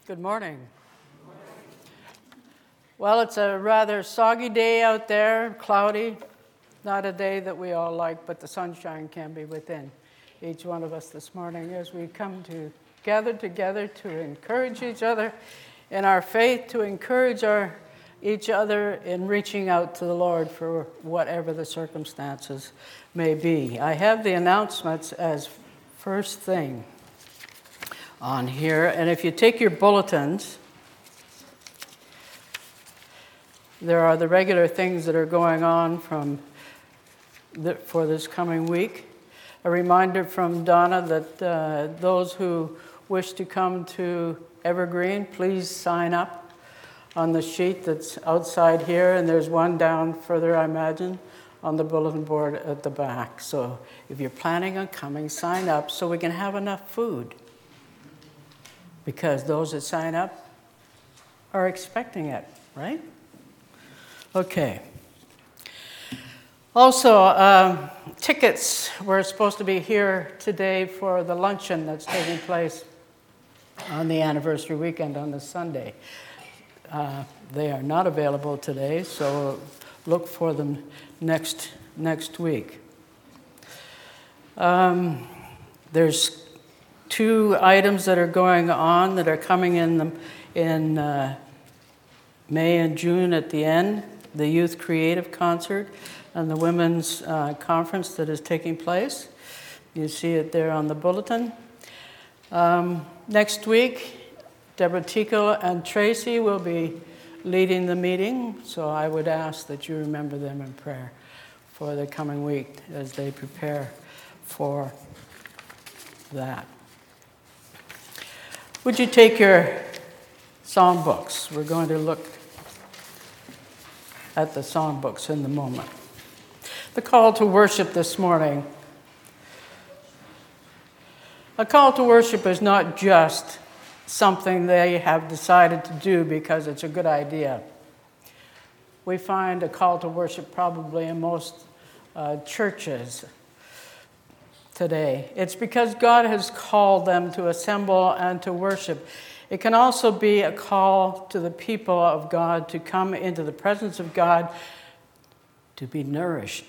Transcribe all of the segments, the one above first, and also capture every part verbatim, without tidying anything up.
Good morning. Well, it's a rather soggy day out there, cloudy. Not a day that we all like, but the sunshine can be within each one of us this morning as we come to gather together to encourage each other in our faith, to encourage our each other in reaching out to the Lord for whatever the circumstances may be. I have the announcements as first thing on here, and if you take your bulletins, there are the regular things that are going on from the, for this coming week. A reminder from Donna that uh, those who wish to come to Evergreen, please sign up on the sheet that's outside here, and there's one down further, I imagine, on the bulletin board at the back. So if you're planning on coming, sign up so we can have enough food, because those that sign up are expecting it, right? Okay. Also, um, tickets were supposed to be here today for the luncheon that's taking place on the anniversary weekend on the Sunday. Uh, they are not available today, so look for them next next week. Um, there's two items that are going on that are coming in the, in uh, May and June at the end: the Youth Creative Concert and the Women's uh, Conference that is taking place. You see it there on the bulletin. Um, next week, Deborah Tickle and Tracy will be leading the meeting, so I would ask that you remember them in prayer for the coming week as they prepare for that. Would you take your song books? We're going to look at the song books in the moment. The call to worship this morning. A call to worship is not just something they have decided to do because it's a good idea. We find a call to worship probably in most uh, churches today. It's because God has called them to assemble and to worship. It can also be a call to the people of God to come into the presence of God to be nourished,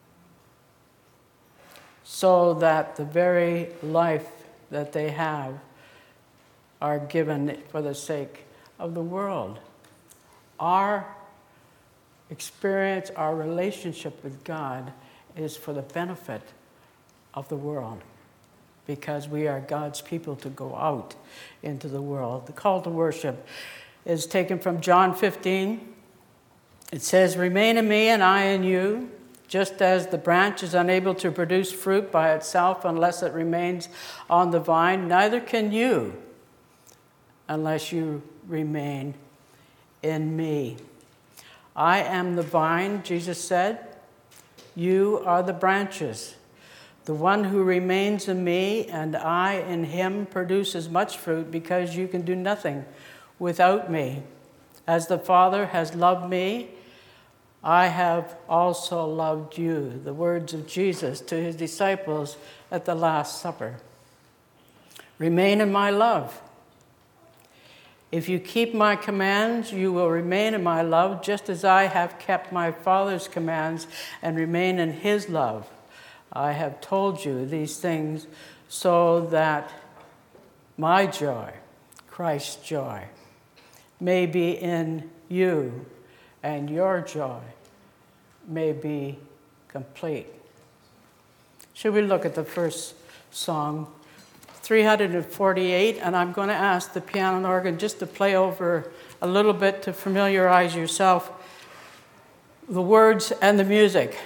so that the very life that they have are given for the sake of the world. Our experience, our relationship with God is for the benefit of the world, because we are God's people to go out into the world. The call to worship is taken from John fifteen. It says, "Remain in me and I in you, just as the branch is unable to produce fruit by itself unless it remains on the vine, neither can you unless you remain in me. I am the vine," Jesus said. "You are the branches. The one who remains in me and I in him produces much fruit, because you can do nothing without me. As the Father has loved me, I have also loved you." The words of Jesus to his disciples at the Last Supper. Remain in my love. If you keep my commands, you will remain in my love, just as I have kept my Father's commands and remain in his love. I have told you these things so that my joy, Christ's joy, may be in you, and your joy may be complete. Should we look at the first song, three forty-eight, and I'm going to ask the piano and organ just to play over a little bit to familiarize yourself the words and the music.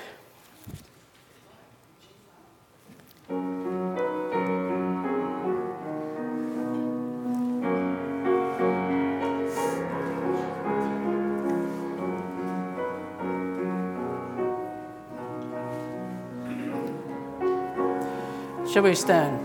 Shall we stand?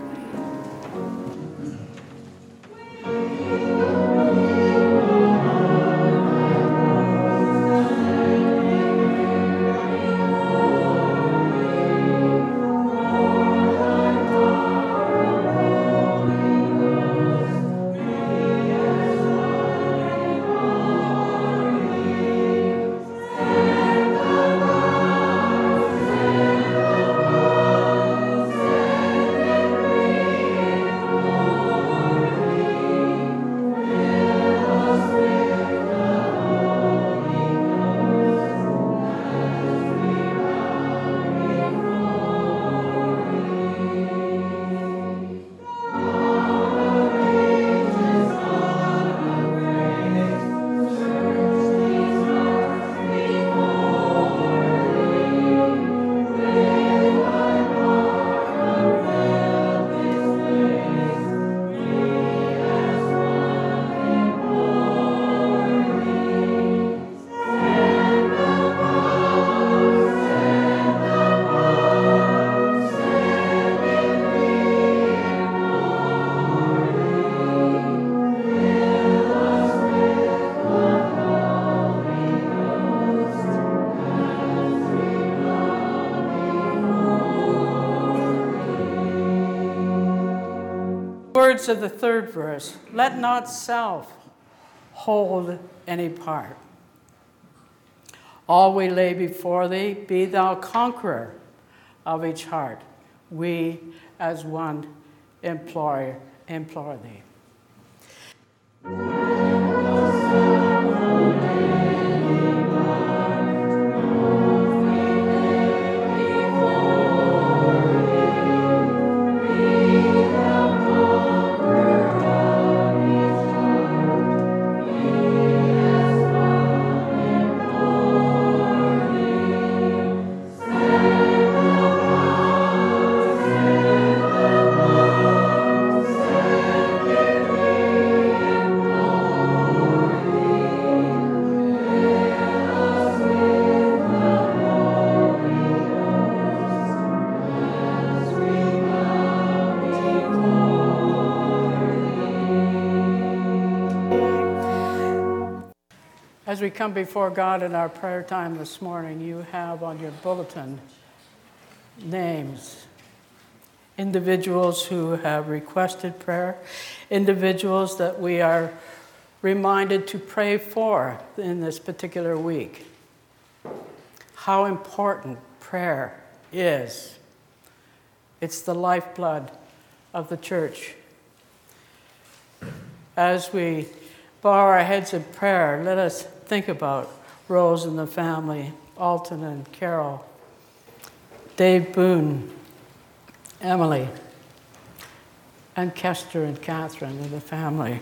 words of the third verse, let not self hold any part. All we lay before thee, be thou conqueror of each heart. We as one implore, implore thee. As we come before God in our prayer time this morning, you have on your bulletin names, individuals who have requested prayer, individuals that we are reminded to pray for in this particular week. How important prayer is. It's the lifeblood of the church. As we bow our heads in prayer, let us think about Rose and the family, Alton and Carol, Dave Boone, Emily, and Kester and Catherine and the family.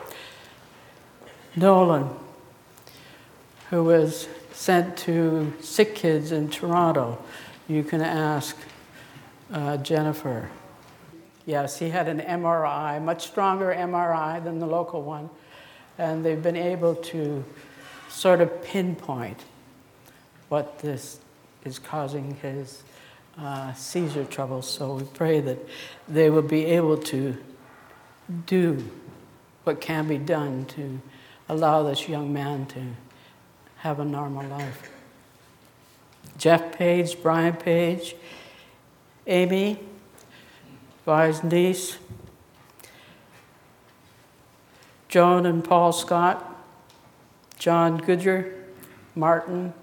Nolan, who was sent to sick kids in Toronto. You can ask uh, Jennifer. Yes, he had an M R I, much stronger M R I than the local one, and they've been able to sort of pinpoint what this is causing his uh, seizure troubles. So we pray that they will be able to do what can be done to allow this young man to have a normal life. Jeff Page, Brian Page, Amy, Vi's niece, Joan and Paul Scott, John Goodger, Martin,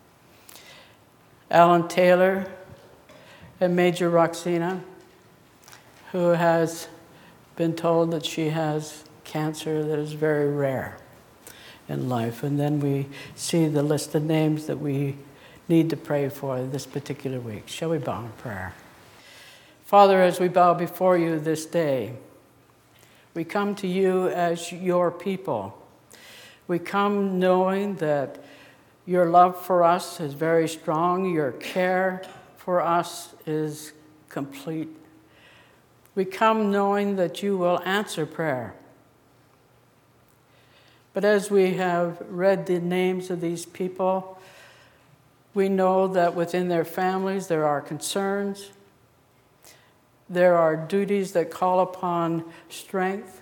Alan Taylor, and Major Roxina, who has been told that she has cancer that is very rare in life. And then we see the list of names that we need to pray for this particular week. Shall we bow in prayer? Father, as we bow before you this day, we come to you as your people. We come knowing that your love for us is very strong, your care for us is complete. We come knowing that you will answer prayer. But as we have read the names of these people, we know that within their families there are concerns, there are duties that call upon strength,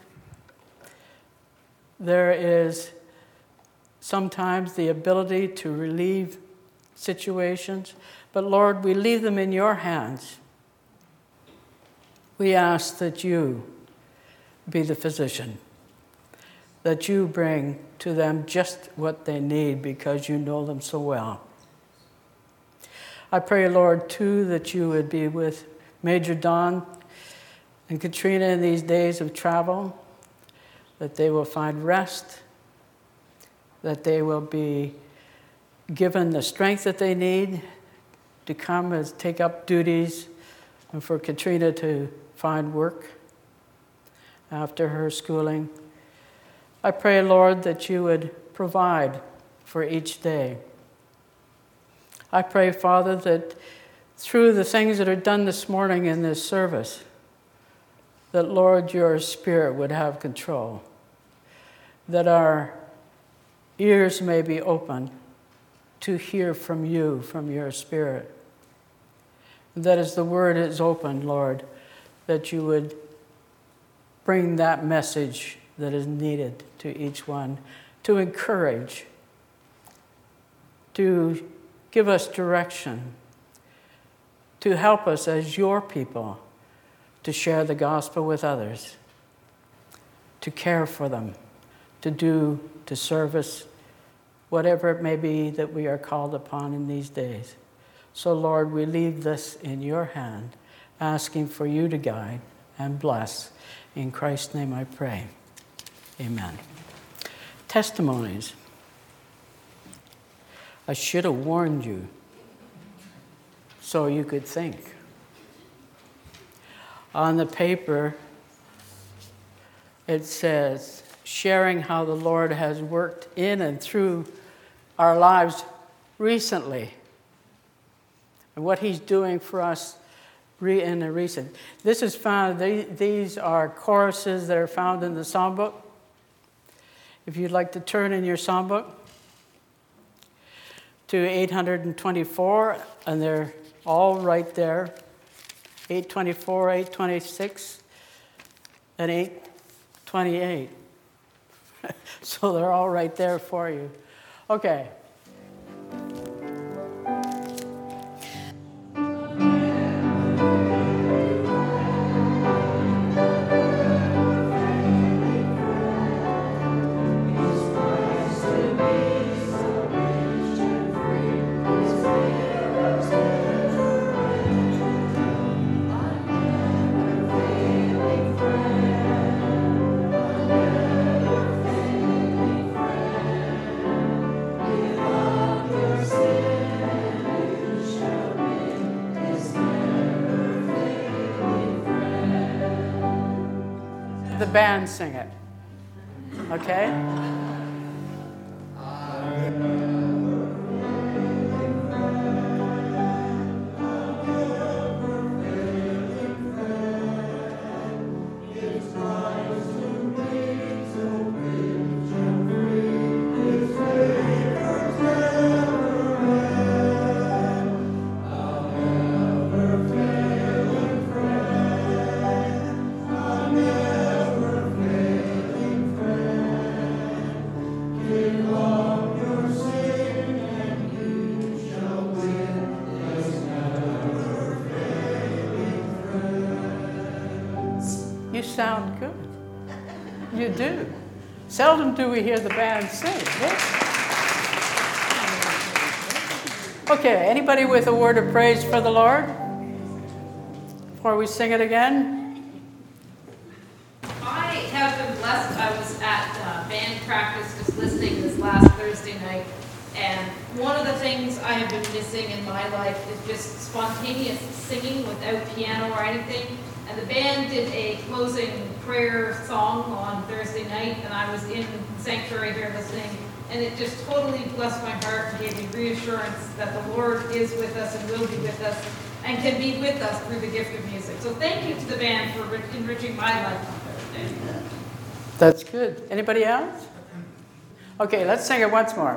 there is sometimes the ability to relieve situations. But Lord, we leave them in your hands. We ask that you be the physician, that you bring to them just what they need because you know them so well. I pray, Lord, too, that you would be with Major Don and Katrina in these days of travel, that they will find rest, that they will be given the strength that they need to come and take up duties, and for Katrina to find work after her schooling. I pray, Lord, that you would provide for each day. I pray, Father, that through the things that are done this morning in this service, that, Lord, your Spirit would have control, that our ears may be open to hear from you, from your Spirit. That as the word is opened, Lord, that you would bring that message that is needed to each one, to encourage, to give us direction, to help us as your people to share the gospel with others. to care for them, to do, to service, whatever it may be that we are called upon in these days. So, Lord, we leave this in your hand, asking for you to guide and bless. In Christ's name I pray. Amen. Testimonies. I should have warned you so you could think. On the paper, it says, sharing how the Lord has worked in and through our lives recently and what he's doing for us in the recent. This is found, these are choruses that are found in the songbook. If you'd like to turn in your songbook to eight twenty-four, and they're all right there, eight twenty-four, eight twenty-six, and eight twenty-eight. So they're all right there for you. Okay. The band sing it, okay? You sound good. You do. Seldom do we hear the band sing. Yeah. Okay, anybody with a word of praise for the Lord before we sing it again? I have been blessed. I was at uh, band practice just listening this last Thursday night, and one of the things I have been missing in my life is just spontaneous singing without piano or anything. And the band did a closing prayer song on Thursday night, and I was in the sanctuary here listening, and it just totally blessed my heart and gave me reassurance that the Lord is with us and will be with us and can be with us through the gift of music. So thank you to the band for enriching my life on Thursday. That's good. Anybody else? Okay, let's sing it once more.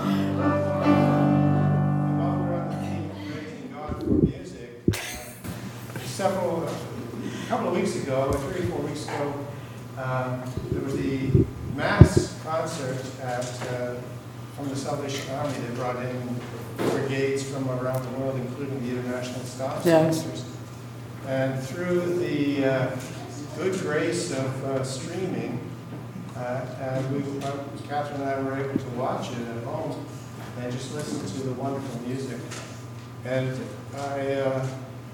While we're on the theme of praising God for music, uh, several, a couple of weeks ago, three or four weeks ago, um, there was the mass concert at uh, from the Salvation Army. They brought in brigades from around the world, including the International Staff Yes. Sisters. And through the uh, good grace of uh, streaming, uh, and we, uh, Catherine and I were able to watch it at home and just listen to the wonderful music. And I, uh,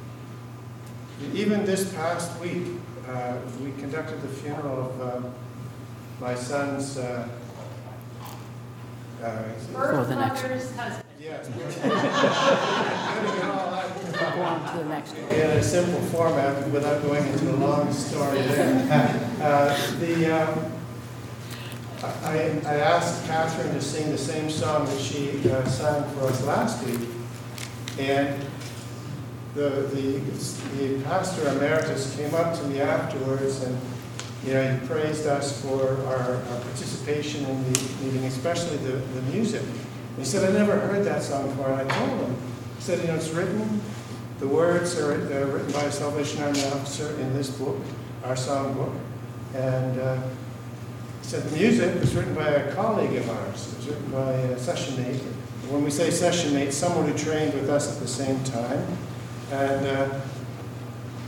even this past week, uh, we conducted the funeral of uh, my son's. Uh, uh, Go to the next one. Mother's husband. Yes. Go on to the next one. In a simple format, without going into a long story there. Uh, the, um, I, I asked Catherine to sing the same song that she uh, sang for us last week, and the, the, the pastor emeritus came up to me afterwards, and you know, he praised us for our, our participation in the meeting, especially the, the music. He said, I never heard that song before, and I told him. He said, you know, it's written, the words are they're written by a Salvation Army officer in this book, our song book, and uh, he said the music was written by a colleague of ours. It was written by a session mate. When we say session mate, someone who trained with us at the same time. And uh,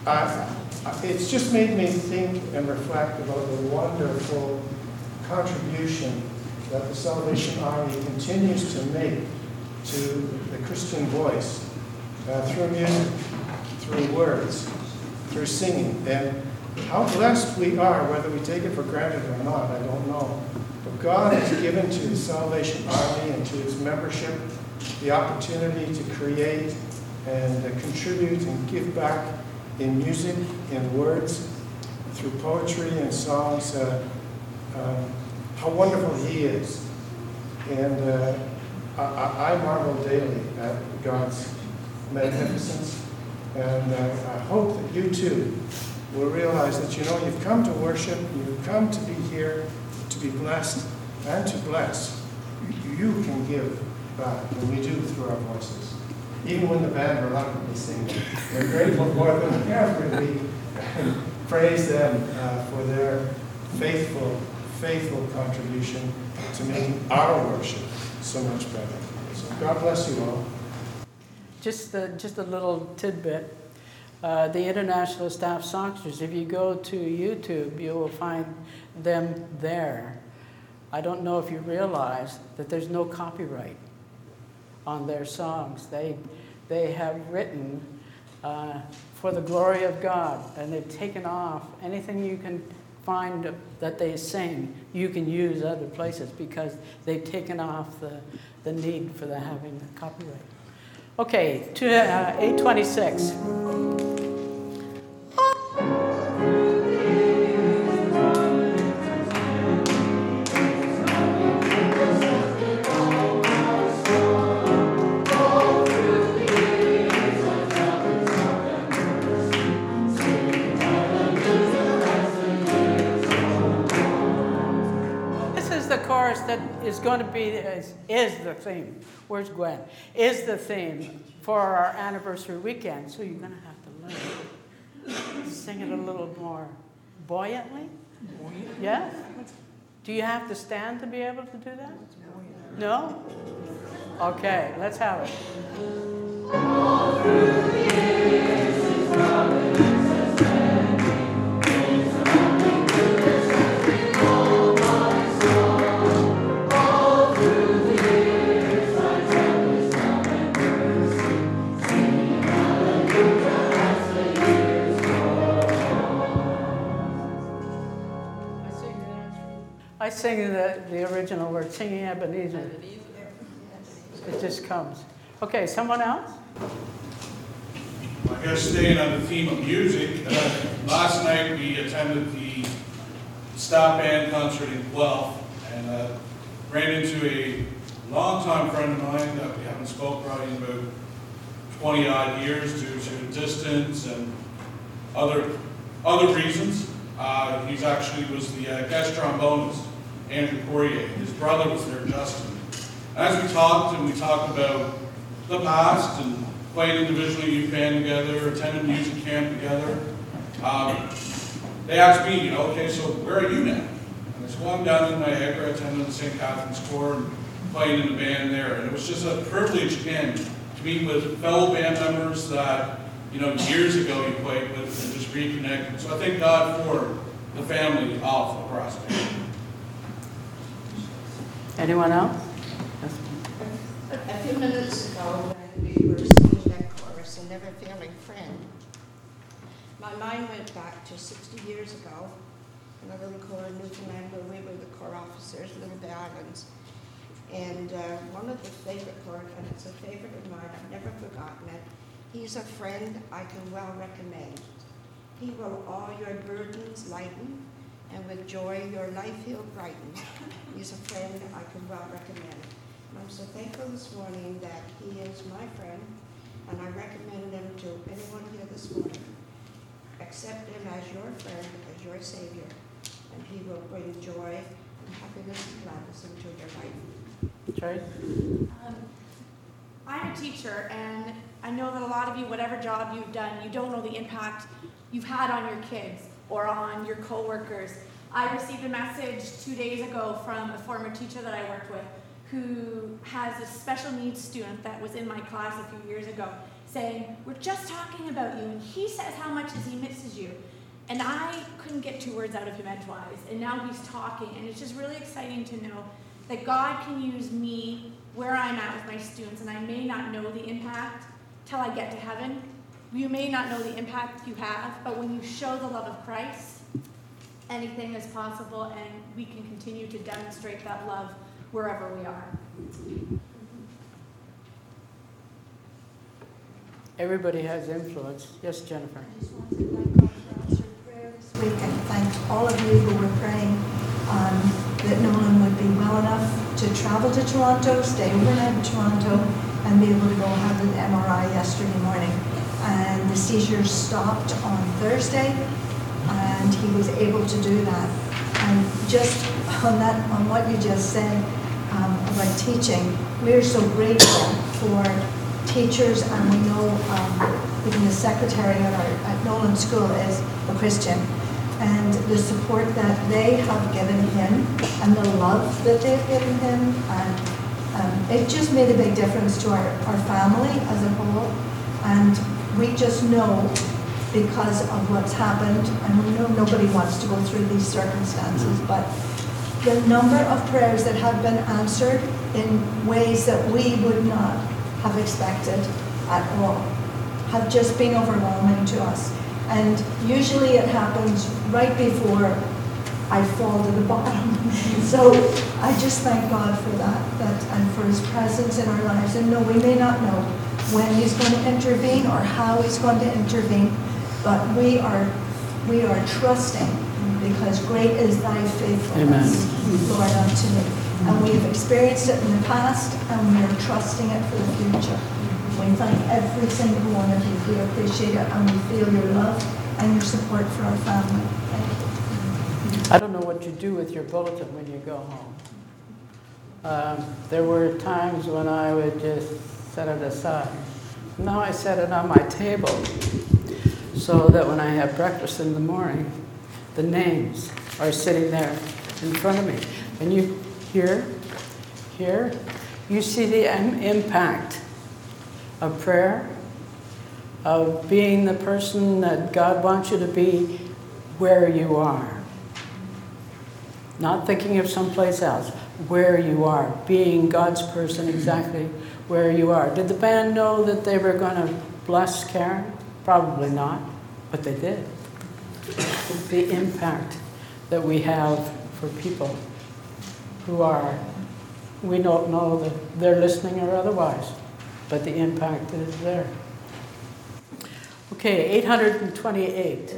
uh, it's just made me think and reflect about the wonderful contribution that the Salvation Army continues to make to the Christian voice uh, through music, through words, through singing. And how blessed we are, whether we take it for granted or not, I don't know. But God has given to the Salvation Army and to its membership the opportunity to create and uh, contribute and give back in music, in words, through poetry and songs. Uh, um, how wonderful He is. And uh, I, I marvel daily at God's magnificence. And uh, I hope that you too will realize that, you know, you've come to worship, you've come to be here to be blessed and to bless. You can give back, and we do through our voices. Even when the band reluctantly sing, we're grateful for them carefully. We praise them uh, for their faithful, faithful contribution to making our worship so much better. So God bless you all. Just a, just a little tidbit. Uh, the International Staff Songsters, if you go to YouTube, you will find them there. I don't know if you realize that there's no copyright on their songs. They, they have written uh, for the glory of God, and they've taken off anything you can find that they sing, you can use other places because they've taken off the, the need for the having the copyright. Okay, to, uh, eight twenty-six. That is going to be, is, is the theme, where's Gwen, is the theme for our anniversary weekend. So you're going to have to learn. Sing it a little more buoyantly. Yes? Do you have to stand to be able to do that? No? Okay, let's have it. All through the years, His providence has led me. He's running through the suffering, all my soul. I sing the, the original word, singing Ebenezer. It just comes. Okay, someone else? I guess staying on the theme of music, uh, last night we attended the Stop Band concert in Guelph and uh, ran into a longtime friend of mine that we haven't spoken probably in about twenty odd years due to distance and other, other reasons. Uh, he's actually was the uh, guest trombonist, Andrew Poirier. His brother was there, Justin. As we talked, and we talked about the past and playing in divisional youth band together, attending music camp together, um, they asked me, you know, okay, so where are you now? And I said, well, I'm down in Niagara, attending the Saint Catherine's Corps and playing in the band there. And it was just a privilege, again, to meet with fellow band members that, you know, years ago you played with and just reconnect. So I thank God for the family of the brass band. Anyone else? A few minutes ago, when we were singing that chorus, A Never Failing Friend, my mind went back to sixty years ago in a little corps in Newfoundland where we were the corps officers, Little Bay Islands. And uh, one of the favorite chords, and it's a favorite of mine, I've never forgotten it. He's a friend I can well recommend. He will all your burdens lighten, and with joy your life he'll brighten. He's a friend I can well recommend. And I'm so thankful this morning that he is my friend, and I recommend him to anyone here this morning. Accept him as your friend, as your Savior, and he will bring joy and happiness and gladness into your life. Trace? Um, I'm a teacher, and I know that a lot of you, whatever job you've done, you don't know the impact you've had on your kids or on your coworkers. I received a message two days ago from a former teacher that I worked with who has a special needs student that was in my class a few years ago, saying, we're just talking about you, and he says how much as he misses you. And I couldn't get two words out of him edgewise, and now he's talking, and it's just really exciting to know that God can use me where I'm at with my students, and I may not know the impact till I get to heaven. You may not know the impact you have, but when you show the love of Christ, anything is possible, and we can continue to demonstrate that love wherever we are. Everybody has influence. Yes, Jennifer. I just want to thank God for answered prayer this week and thank all of you who were praying um, that Nolan would be well enough to travel to Toronto, stay overnight in Toronto, and be able to go have an M R I yesterday morning. And the seizures stopped on Thursday, and he was able to do that. And just on that, on what you just said um, about teaching, we're so grateful for teachers, and we know um, even the secretary at, our, at Nolan School is a Christian, and the support that they have given him and the love that they've given him, and um, it just made a big difference to our, our family as a whole. And we just know, because of what's happened, and we know nobody wants to go through these circumstances, but the number of prayers that have been answered in ways that we would not have expected at all have just been overwhelming to us. And usually it happens right before I fall to the bottom. So I just thank God for that, that and for his presence in our lives. And no, we may not know when he's going to intervene or how he's going to intervene, but we are we are trusting, because great is thy faithfulness, Amen. Lord, unto me. And we have experienced it in the past, and we are trusting it for the future. We thank every single one of you. We appreciate it, and we feel your love and your support for our family. Thank you. I don't know what you do with your bulletin when you go home. Um, there were times when I would just set it aside. Now I set it on my table so that when I have breakfast in the morning, the names are sitting there in front of me. And you Here, here, you see the impact of prayer, of being the person that God wants you to be where you are. Not thinking of someplace else, where you are, being God's person exactly where you are. Did the band know that they were going to bless Karen? Probably not, but they did. The impact that we have for people who are, we don't know that they're listening or otherwise, but the impact is there. Okay, eight hundred twenty-eight.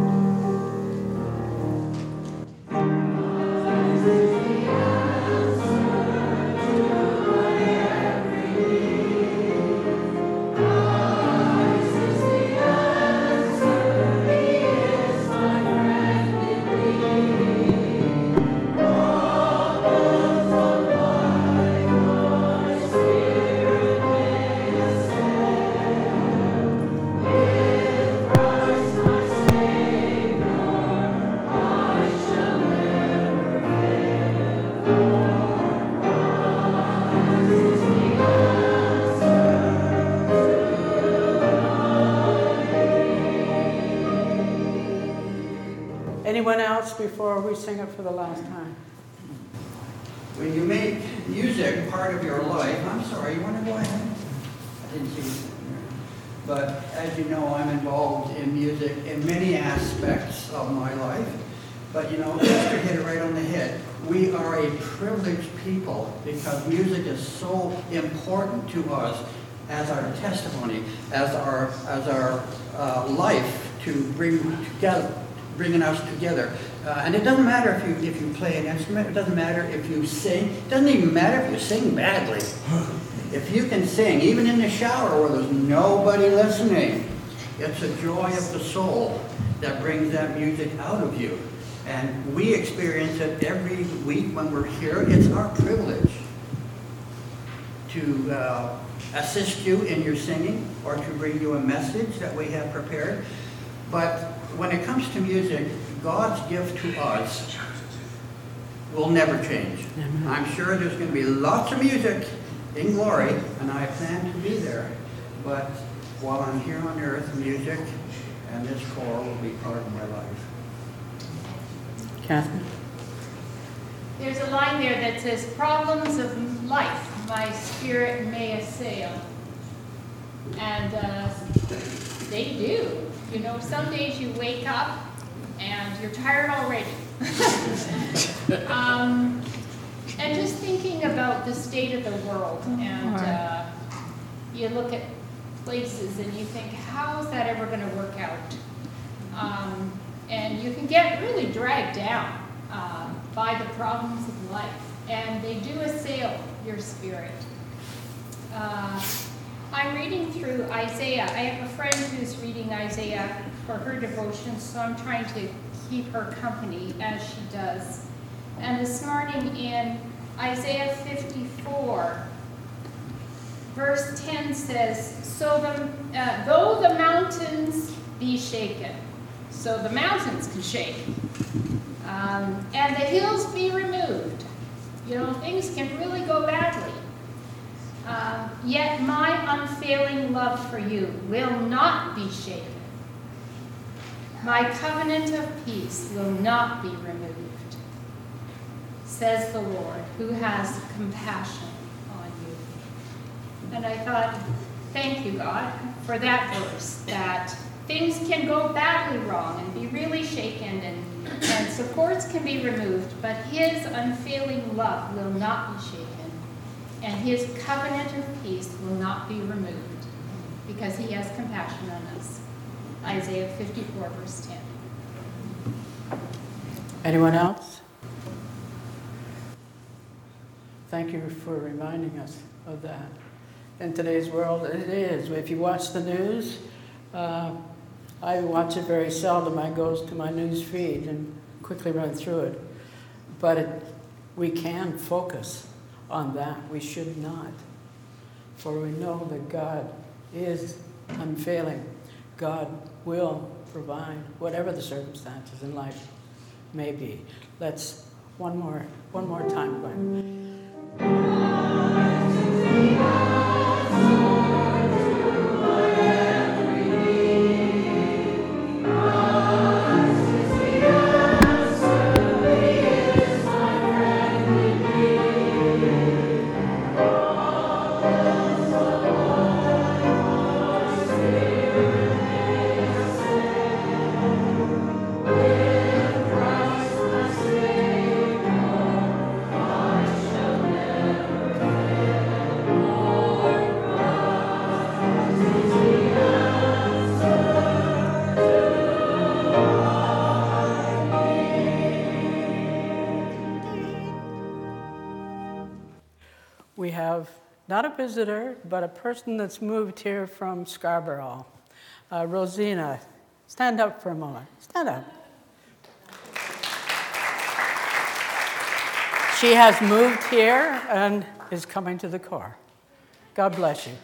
Anyone else before we sing it for the last time? When you make music part of your life, I'm sorry, you want to go ahead? I didn't see you. But as you know, I'm involved in music in many aspects of my life. But you know, Esther hit it right on the head. We are a privileged people because music is so important to us as our testimony, as our as our uh, life to bring together, bringing us together. Uh, and it doesn't matter if you if you play an instrument. It doesn't matter if you sing. It doesn't even matter if you sing badly. If you can sing, even in the shower where there's nobody listening, it's a joy of the soul that brings that music out of you. And we experience it every week when we're here. It's our privilege to uh, assist you in your singing or to bring you a message that we have prepared. But when it comes to music, God's gift to us will never change. Amen. I'm sure there's going to be lots of music in glory, and I plan to be there. But while I'm here on earth, music and this choir will be part of my life. Catherine? There's a line there that says, problems of life, my spirit may assail. And uh, they do. You know, some days you wake up and you're tired already. um, and just thinking about the state of the world, and uh, you look at places and you think, how is that ever going to work out? Um, and you can get really dragged down uh, by the problems of life, and they do assail your spirit. Uh, I'm reading through Isaiah. I have a friend who's reading Isaiah for her devotion, so I'm trying to keep her company as she does. And this morning in Isaiah fifty-four, verse ten says, "So the uh, though the mountains be shaken," so the mountains can shake, um, "and the hills be removed," you know, things can really go badly. Uh, "yet my unfailing love for you will not be shaken. My covenant of peace will not be removed, says the Lord, who has compassion on you." And I thought, thank you, God, for that verse, that things can go badly wrong and be really shaken, and, and supports can be removed, but his unfailing love will not be shaken. And his covenant of peace will not be removed, because he has compassion on us. Isaiah fifty-four, verse ten. Anyone else? Thank you for reminding us of that. In today's world, it is. If you watch the news, uh, I watch it very seldom. I go to my news feed and quickly run through it. But it, we can focus on that. We should not. For we know that God is unfailing. God will provide whatever the circumstances in life may be. Let's one more one more time, Glenn. We have not a visitor, but a person that's moved here from Scarborough. Uh, Rosina, stand up for a moment. Stand up. She has moved here and is coming to the car. God bless you.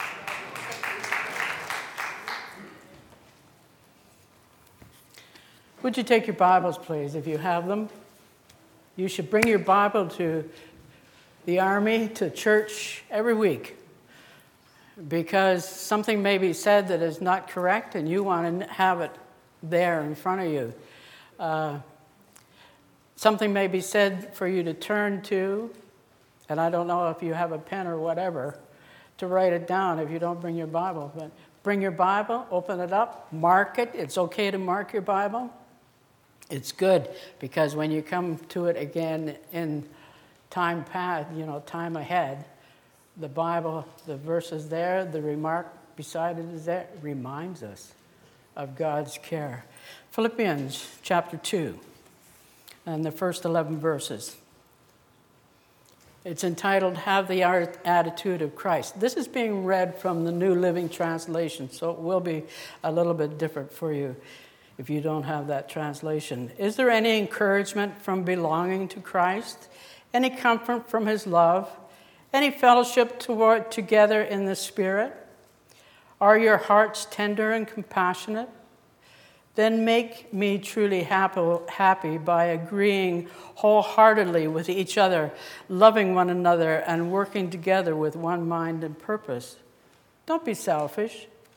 Would you take your Bibles, please, if you have them? You should bring your Bible to the Army, to church every week, because something may be said that is not correct and you want to have it there in front of you. Uh, something may be said for you to turn to, and I don't know if you have a pen or whatever to write it down if you don't bring your Bible, but bring your Bible, open it up, mark it. It's okay to mark your Bible. It's good, because when you come to it again in time past, you know, time ahead, the Bible, the verse is there, the remark beside it is there, it reminds us of God's care. Philippians chapter two, and the first eleven verses. It's entitled, "Have the Attitude of Christ." This is being read from the New Living Translation, so it will be a little bit different for you if you don't have that translation. "Is there any encouragement from belonging to Christ? Any comfort from his love? Any fellowship toward, together in the Spirit? Are your hearts tender and compassionate? Then make me truly happy, happy by agreeing wholeheartedly with each other, loving one another, and working together with one mind and purpose. Don't be selfish.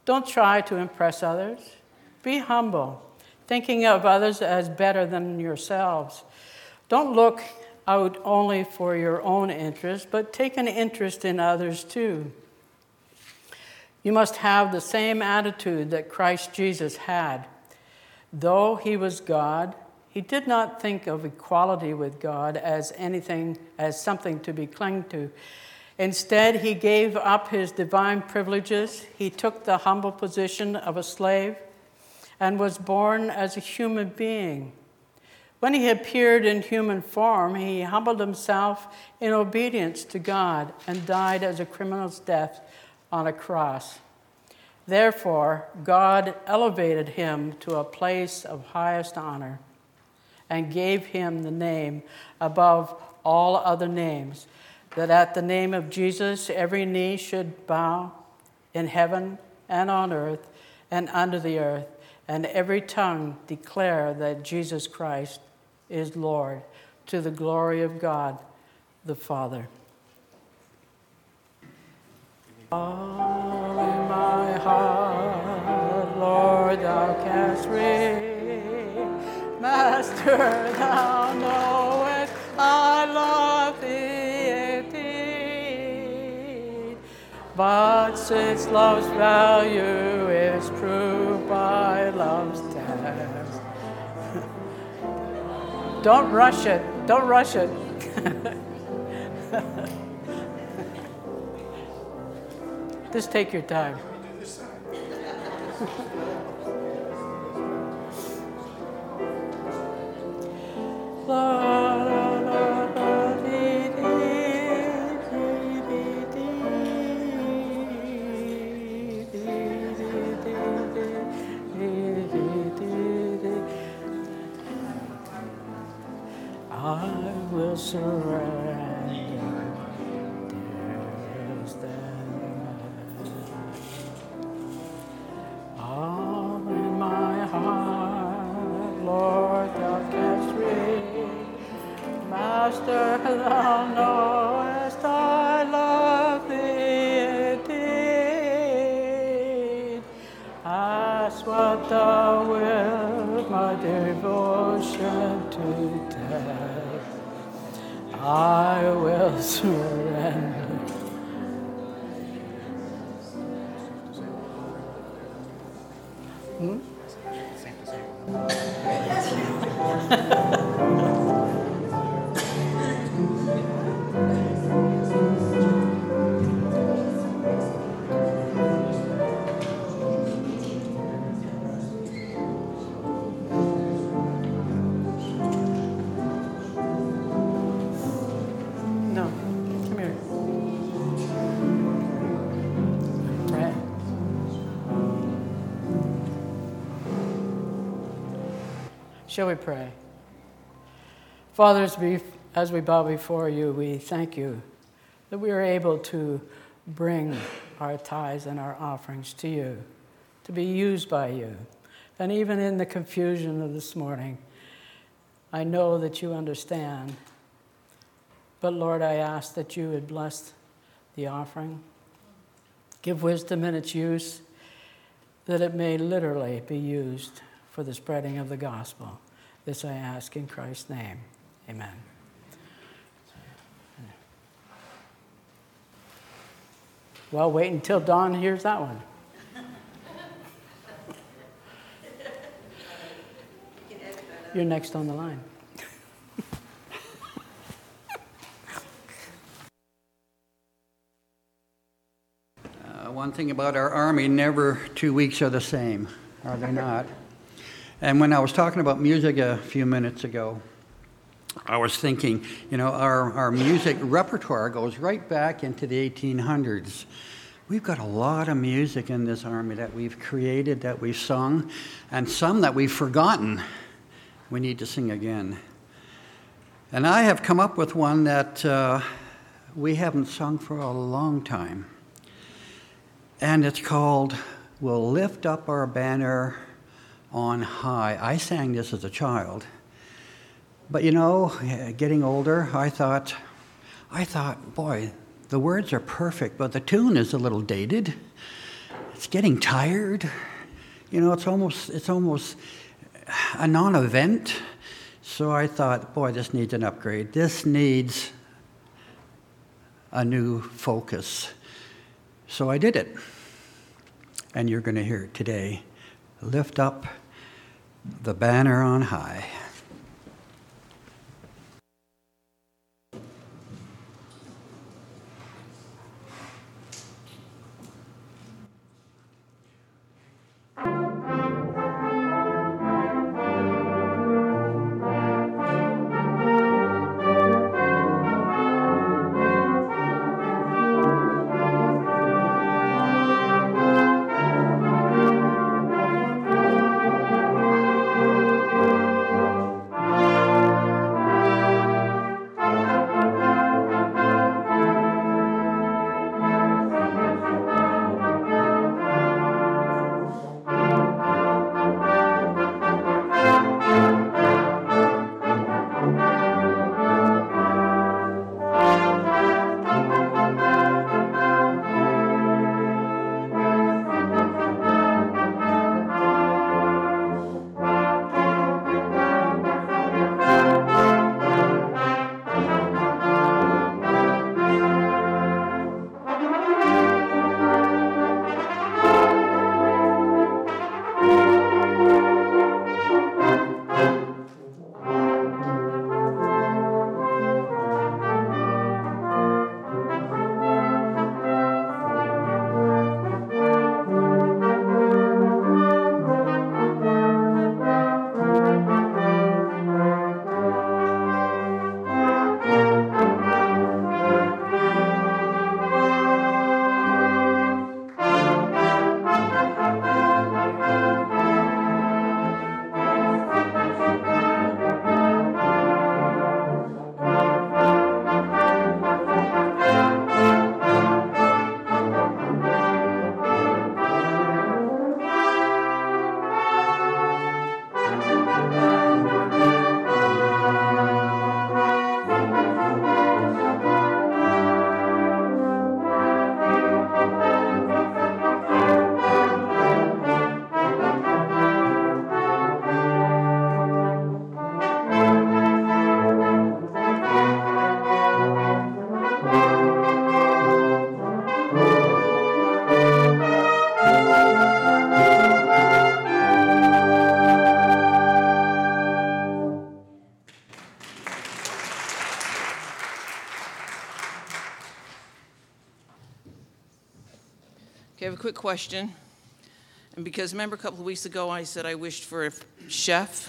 Don't try to impress others. Be humble, thinking of others as better than yourselves. Don't look out only for your own interest, but take an interest in others too. You must have the same attitude that Christ Jesus had. Though he was God, he did not think of equality with God as anything, as something to be clung to. Instead, he gave up his divine privileges. He took the humble position of a slave and was born as a human being. When he appeared in human form, he humbled himself in obedience to God and died as a criminal's death on a cross. Therefore, God elevated him to a place of highest honor and gave him the name above all other names, that at the name of Jesus every knee should bow in heaven and on earth and under the earth, and every tongue declare that Jesus Christ is Lord, to the glory of God the Father. All in my heart, Lord, thou canst read. Master, thou knowest I love thee indeed. But since love's value is proved by love's test, don't rush it. Don't rush it. Just take your time. I will surrender, dearest and all in my heart, Lord, thou canst read. Master, thou knowest I love thee indeed. Ask what thou wilt, my devotion to tell. I will surrender. Hmm? No, come here. Pray. Shall we pray? Father, as we, as we bow before you, we thank you that we are able to bring our tithes and our offerings to you, to be used by you. And even in the confusion of this morning, I know that you understand. But Lord, I ask that you would bless the offering, give wisdom in its use, that it may literally be used for the spreading of the gospel. This I ask in Christ's name. Amen. Well, wait until Don hears that one. You're next on the line. Uh, one thing about our Army, never two weeks are the same, are they not? And when I was talking about music a few minutes ago, I was thinking, you know, our, our music repertoire goes right back into the eighteen hundreds. We've got a lot of music in this Army that we've created, that we've sung, and some that we've forgotten. We need to sing again. And I have come up with one that uh, we haven't sung for a long time. And it's called, We'll Lift Up Our Banner on High. I sang this as a child. But you know, getting older, I thought, I thought, boy, the words are perfect, but the tune is a little dated. it's getting tired. You know, it's almost, it's almost a non-event. So I thought, boy, this needs an upgrade. This needs a new focus. So I did it. And you're going to hear it today. Lift up the banner on high. Okay, I have a quick question. And because remember a couple of weeks ago I said I wished for a chef?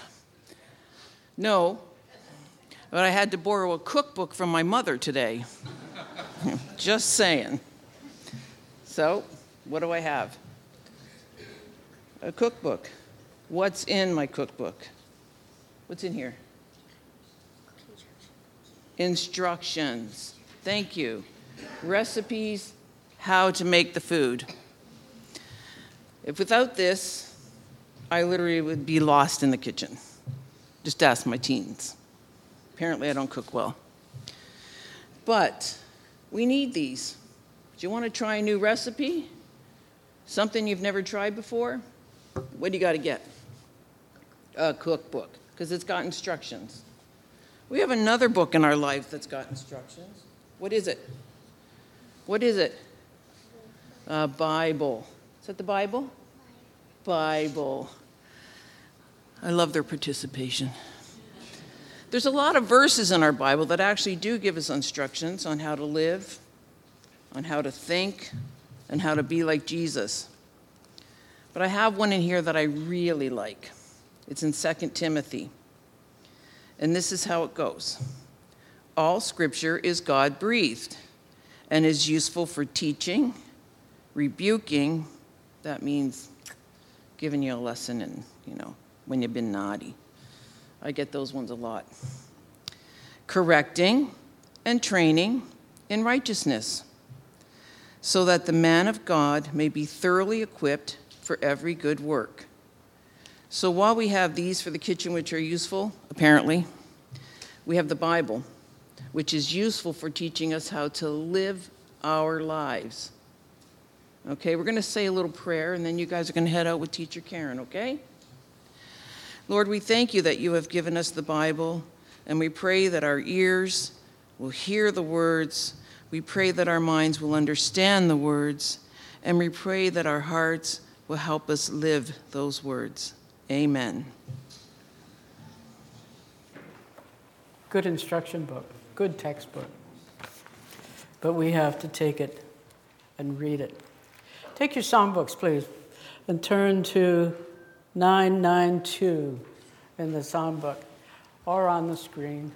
No, but I had to borrow a cookbook from my mother today. Just saying. So, what do I have? A cookbook. What's in my cookbook? What's in here? Instructions. Thank you. Recipes, how to make the food. If without this, I literally would be lost in the kitchen. Just ask my teens. Apparently I don't cook well. But we need these. Do you want to try a new recipe? Something you've never tried before? What do you got to get? A cookbook, because it's got instructions. We have another book in our life that's got instructions. What is it? What is it? A Bible. Is that the Bible? Bible. I love their participation. There's a lot of verses in our Bible that actually do give us instructions on how to live, on how to think, and how to be like Jesus. But I have one in here that I really like. It's in Second Timothy. And this is how it goes. All scripture is God-breathed and is useful for teaching, rebuking, that means giving you a lesson and, you know, when you've been naughty. I get those ones a lot. Correcting and training in righteousness, so that the man of God may be thoroughly equipped for every good work. So while we have these for the kitchen, which are useful, apparently, we have the Bible, which is useful for teaching us how to live our lives. Okay, we're going to say a little prayer, and then you guys are going to head out with Teacher Karen, okay? Lord, we thank you that you have given us the Bible, and we pray that our ears will hear the words. We pray that our minds will understand the words, and we pray that our hearts will help us live those words. Amen. Good instruction book, good textbook. But we have to take it and read it. Take your songbooks, please, and turn to nine ninety-two in the songbook or on the screen.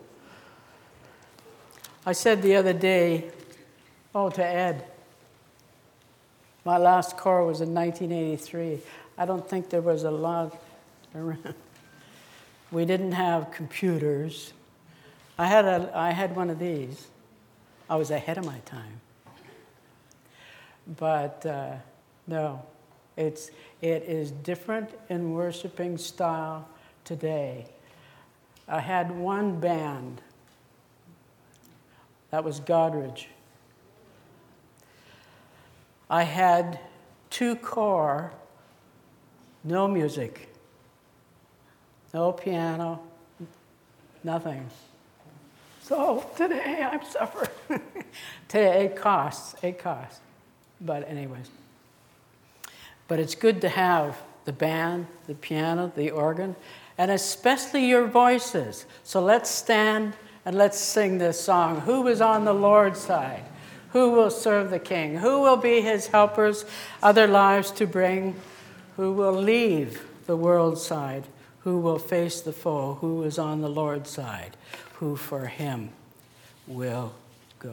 I said the other day, oh, to Ed, my last corps was in nineteen eighty-three. I don't think there was a lot around. We didn't have computers. I had a, I had one of these. I was ahead of my time. But uh, no, it's, it is different in worshiping style today. I had one band. That was Godridge. I had two corps, no music, no piano, nothing. So today I'm suffering. Today it costs, it costs. But anyways. But it's good to have the band, the piano, the organ, and especially your voices. So let's stand and let's sing this song. Who is on the Lord's side? Who will serve the King? Who will be his helpers, other lives to bring? Who will leave the world's side? Who will face the foe? Who is on the Lord's side? Who for him will go?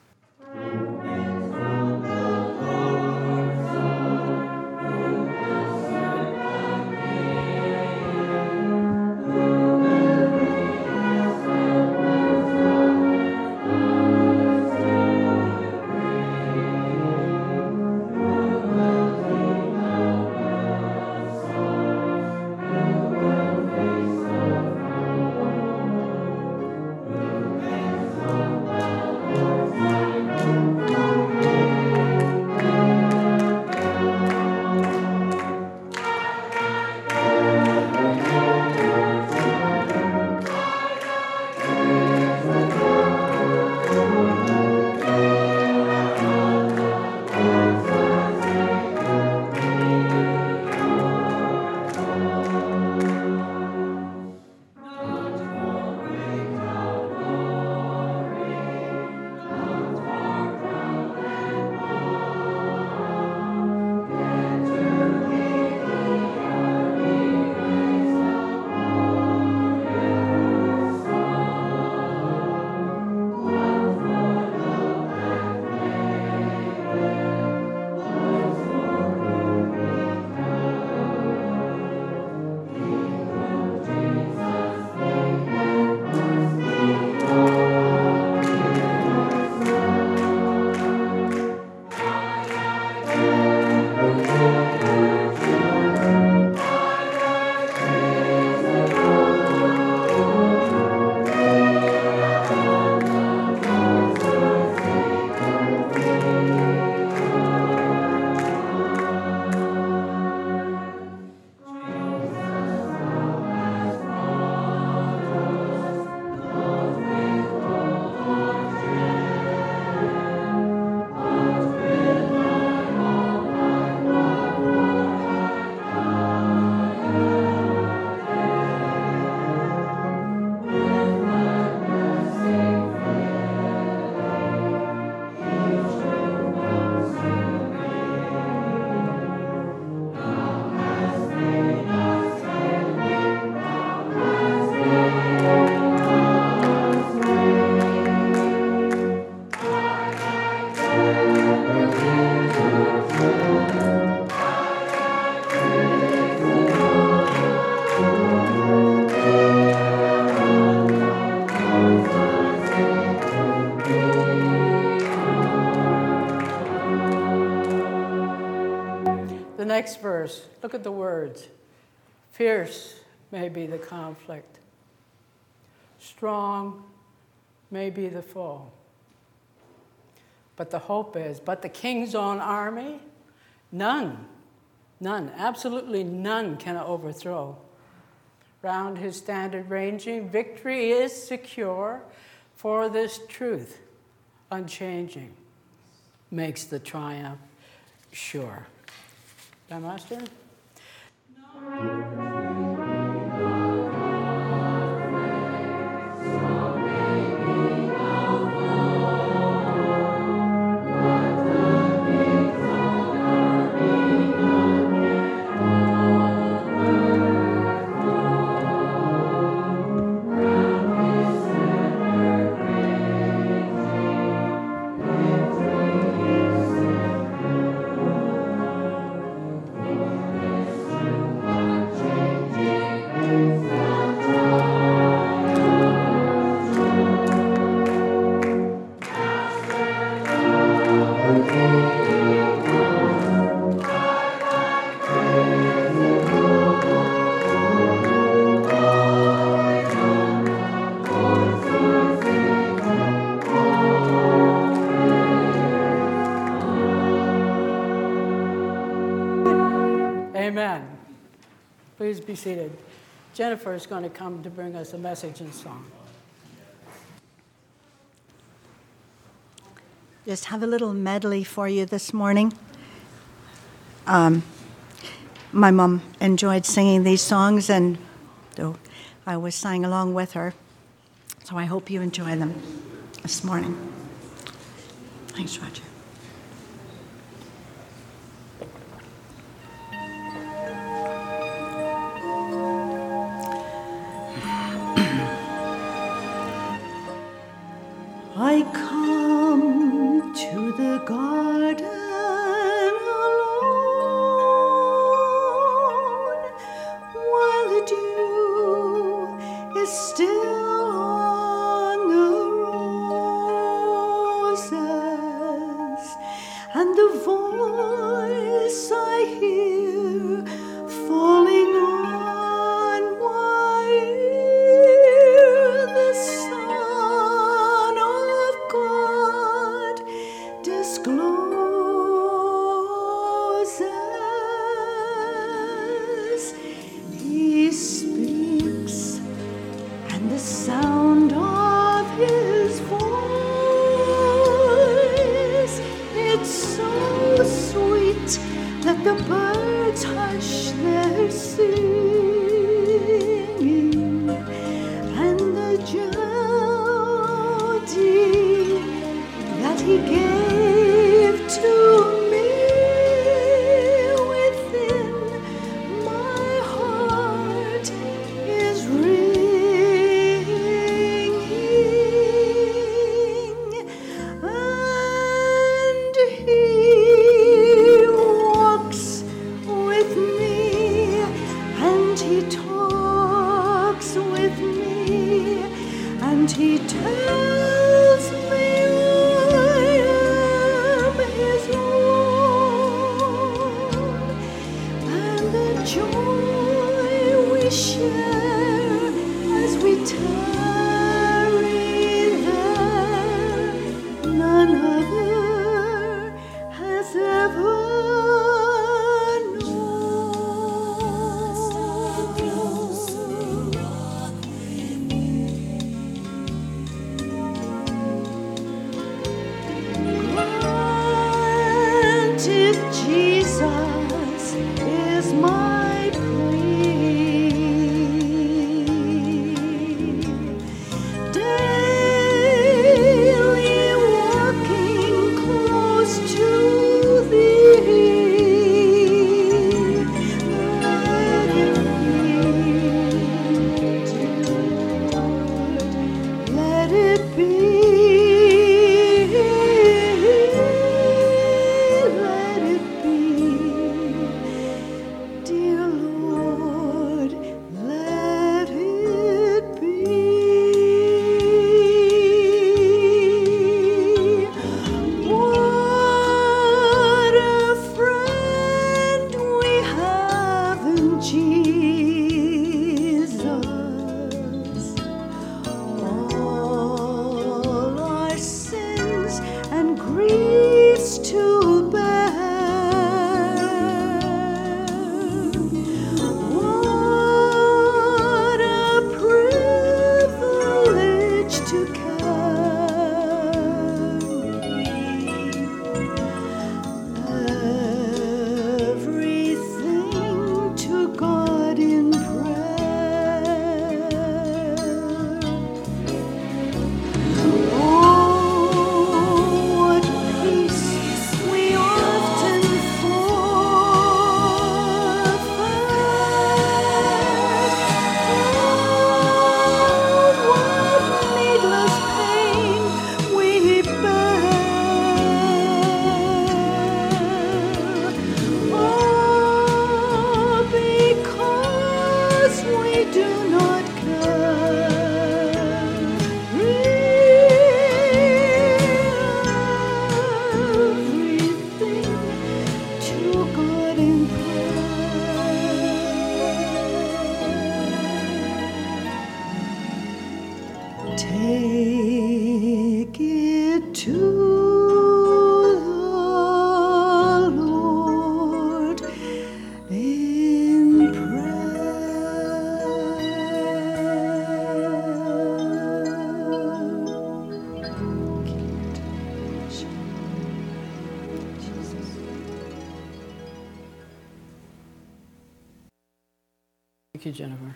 Next verse, look at the words. Fierce may be the conflict. Strong may be the foe. But the hope is, but the king's own army, none, none, absolutely none can overthrow. Round his standard ranging, victory is secure, for this truth, unchanging, makes the triumph sure. Done, Master? Amen. Please be seated. Jennifer is going to come to bring us a message and song. Just have a little medley for you this morning. Um, my mom enjoyed singing these songs, and so I was sang along with her. So I hope you enjoy them this morning. Thanks, Roger. I come to the garden alone while the dew is still on the roses, and the voice I hear falling on my ear, the Son of God discloses. He speaks, and the sound of his voice, it's so sweet that the birds hush their singing, and the melody that he gave to me within my heart is ringing, and he walks with me, and he talks with me, and he tells me I am his own, and the joy we share as we tarry there, none other has ever Granted, Jesus is my plea, daily walking close to thee. Let it be, let it be. Let it be. griefs to bear. What a privilege to everything to God in prayer. Oh, what peace we often forfeit. Oh, what needless pain we bear. Oh, because we do not carry everything to God in prayer. Take it to the Lord in Thank you, Jennifer.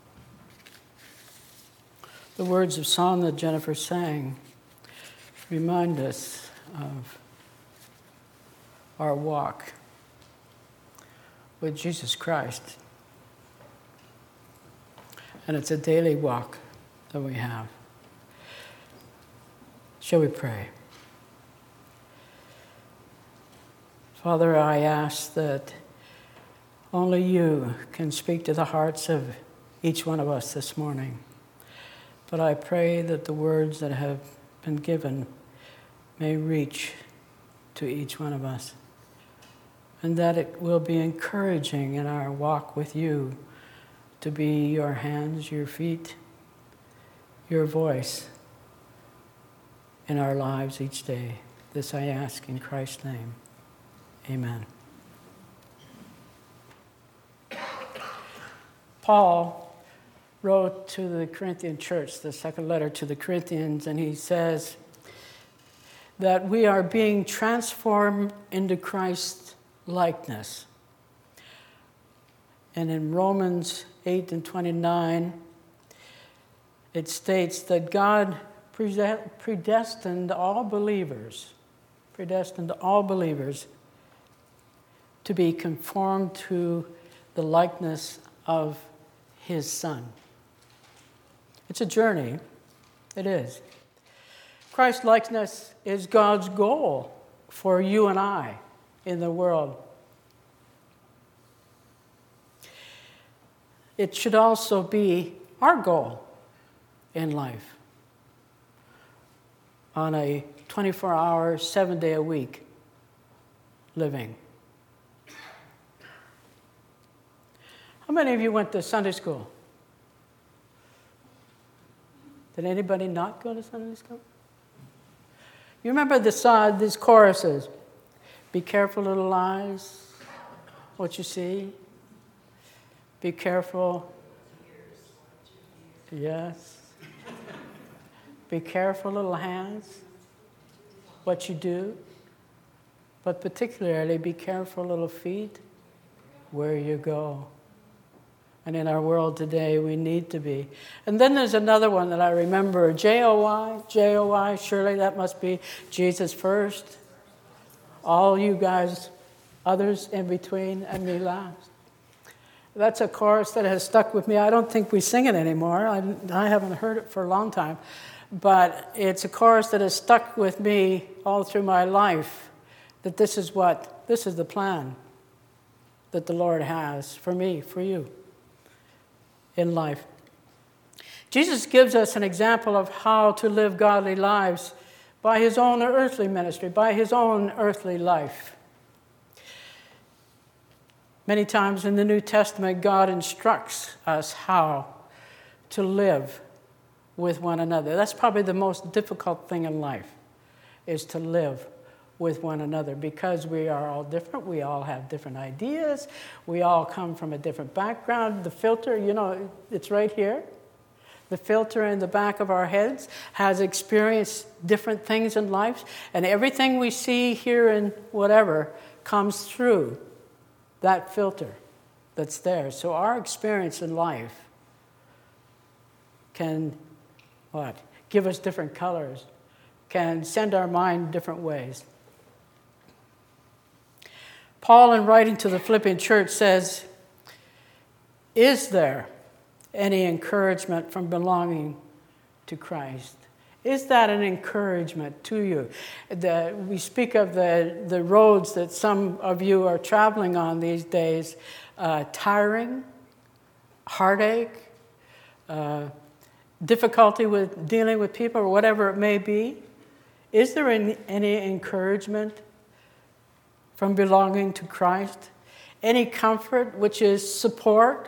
The words of song that Jennifer sang remind us of our walk with Jesus Christ. And it's a daily walk that we have. Shall we pray? Father, I ask that only you can speak to the hearts of each one of us this morning. But I pray that the words that have been given may reach to each one of us, and that it will be encouraging in our walk with you to be your hands, your feet, your voice in our lives each day. This I ask in Christ's name. Amen. Paul wrote to the Corinthian church, the second letter to the Corinthians, and he says that we are being transformed into Christ's likeness. And in Romans eight and twenty-nine, it states that God predestined all believers, predestined all believers to be conformed to the likeness of his Son. It's a journey. It is. Christ likeness is God's goal for you and I in the world. It should also be our goal in life on a twenty-four hour, seven day a week living. How many of you went to Sunday school? Did anybody not go to Sunday school? You remember the side, these choruses. Be careful, little eyes, what you see. Be careful. Yes. Be careful, little hands, what you do. But particularly, be careful, little feet, where you go. And in our world today, we need to be. And then there's another one that I remember, J O Y, J O Y, surely that must be Jesus first. All you guys, others in between, and me last. That's a chorus that has stuck with me. I don't think we sing it anymore. I, I haven't heard it for a long time. But it's a chorus that has stuck with me all through my life, that this is what, this is the plan that the Lord has for me, for you, in life. Jesus gives us an example of how to live godly lives by his own earthly ministry, by his own earthly life. Many times in the New Testament, God instructs us how to live with one another. That's probably the most difficult thing in life, is to live with one another, because we are all different. We all have different ideas. We all come from a different background. The filter, you know, it's right here. The filter in the back of our heads has experienced different things in life, and everything we see here and whatever comes through that filter that's there. So our experience in life can, what, give us different colors, can send our mind different ways. Paul, in writing to the Philippian church, says, is there any encouragement from belonging to Christ? Is that an encouragement to you? The, we speak of the, the roads that some of you are traveling on these days, uh, tiring, heartache, uh, difficulty with dealing with people, or whatever it may be. Is there any, any encouragement from belonging to Christ? Any comfort, which is support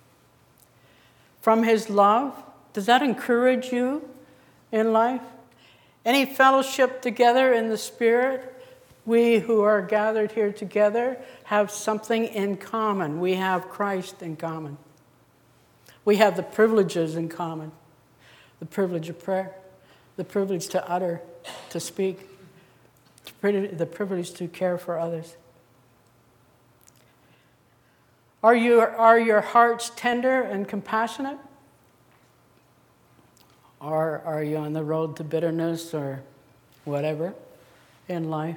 from his love? Does that encourage you in life? Any fellowship together in the Spirit? We who are gathered here together have something in common. We have Christ in common. We have the privileges in common. The privilege of prayer, the privilege to utter, to speak, the privilege to care for others. Are you, are your hearts tender and compassionate? Or are you on the road to bitterness or whatever in life?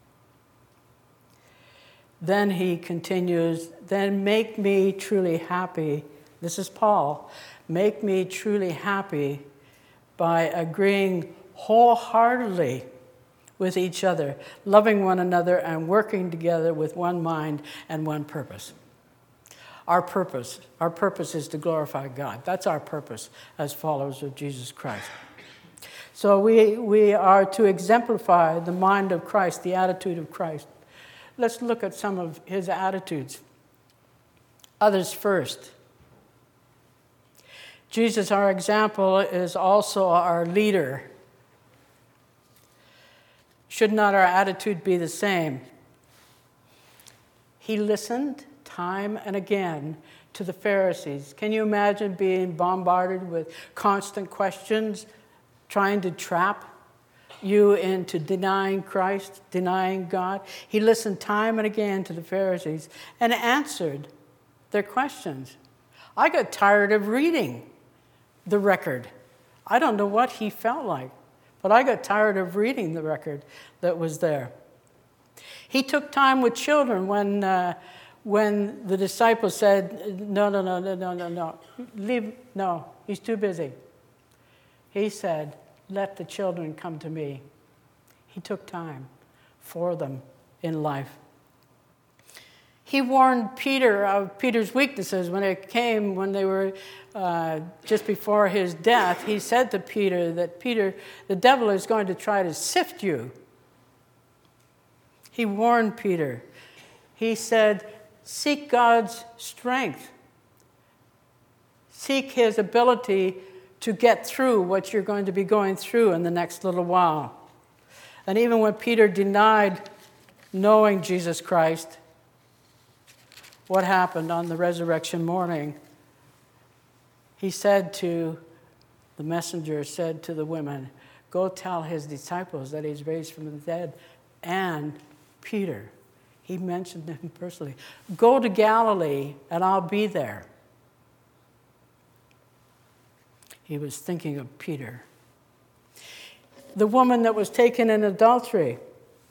Then he continues, then make me truly happy. This is Paul. Make me truly happy by agreeing wholeheartedly with each other, loving one another, and working together with one mind and one purpose. Our purpose, our purpose is to glorify God. That's our purpose as followers of Jesus Christ. So we, we are to exemplify the mind of Christ, the attitude of Christ. Let's look at some of his attitudes. Others first. Jesus, our example, is also our leader. Should not our attitude be the same? He listened time and again to the Pharisees. Can you imagine being bombarded with constant questions, trying to trap you into denying Christ, denying God? He listened time and again to the Pharisees and answered their questions. I got tired of reading the record. I don't know what he felt like, but I got tired of reading the record that was there. He took time with children when uh, when the disciples said, no, no, no, no, no, no, no, leave, no, he's too busy. He said, let the children come to me. He took time for them in life. He warned Peter of Peter's weaknesses when it came, when they were uh, just before his death. He said to Peter that, Peter, the devil is going to try to sift you. He warned Peter. He said, seek God's strength. Seek his ability to get through what you're going to be going through in the next little while. And even when Peter denied knowing Jesus Christ, what happened on the resurrection morning? He said to, the messenger said to the women, go tell his disciples that he's raised from the dead. And Peter, he mentioned him personally, go to Galilee and I'll be there. He was thinking of Peter. The woman that was taken in adultery,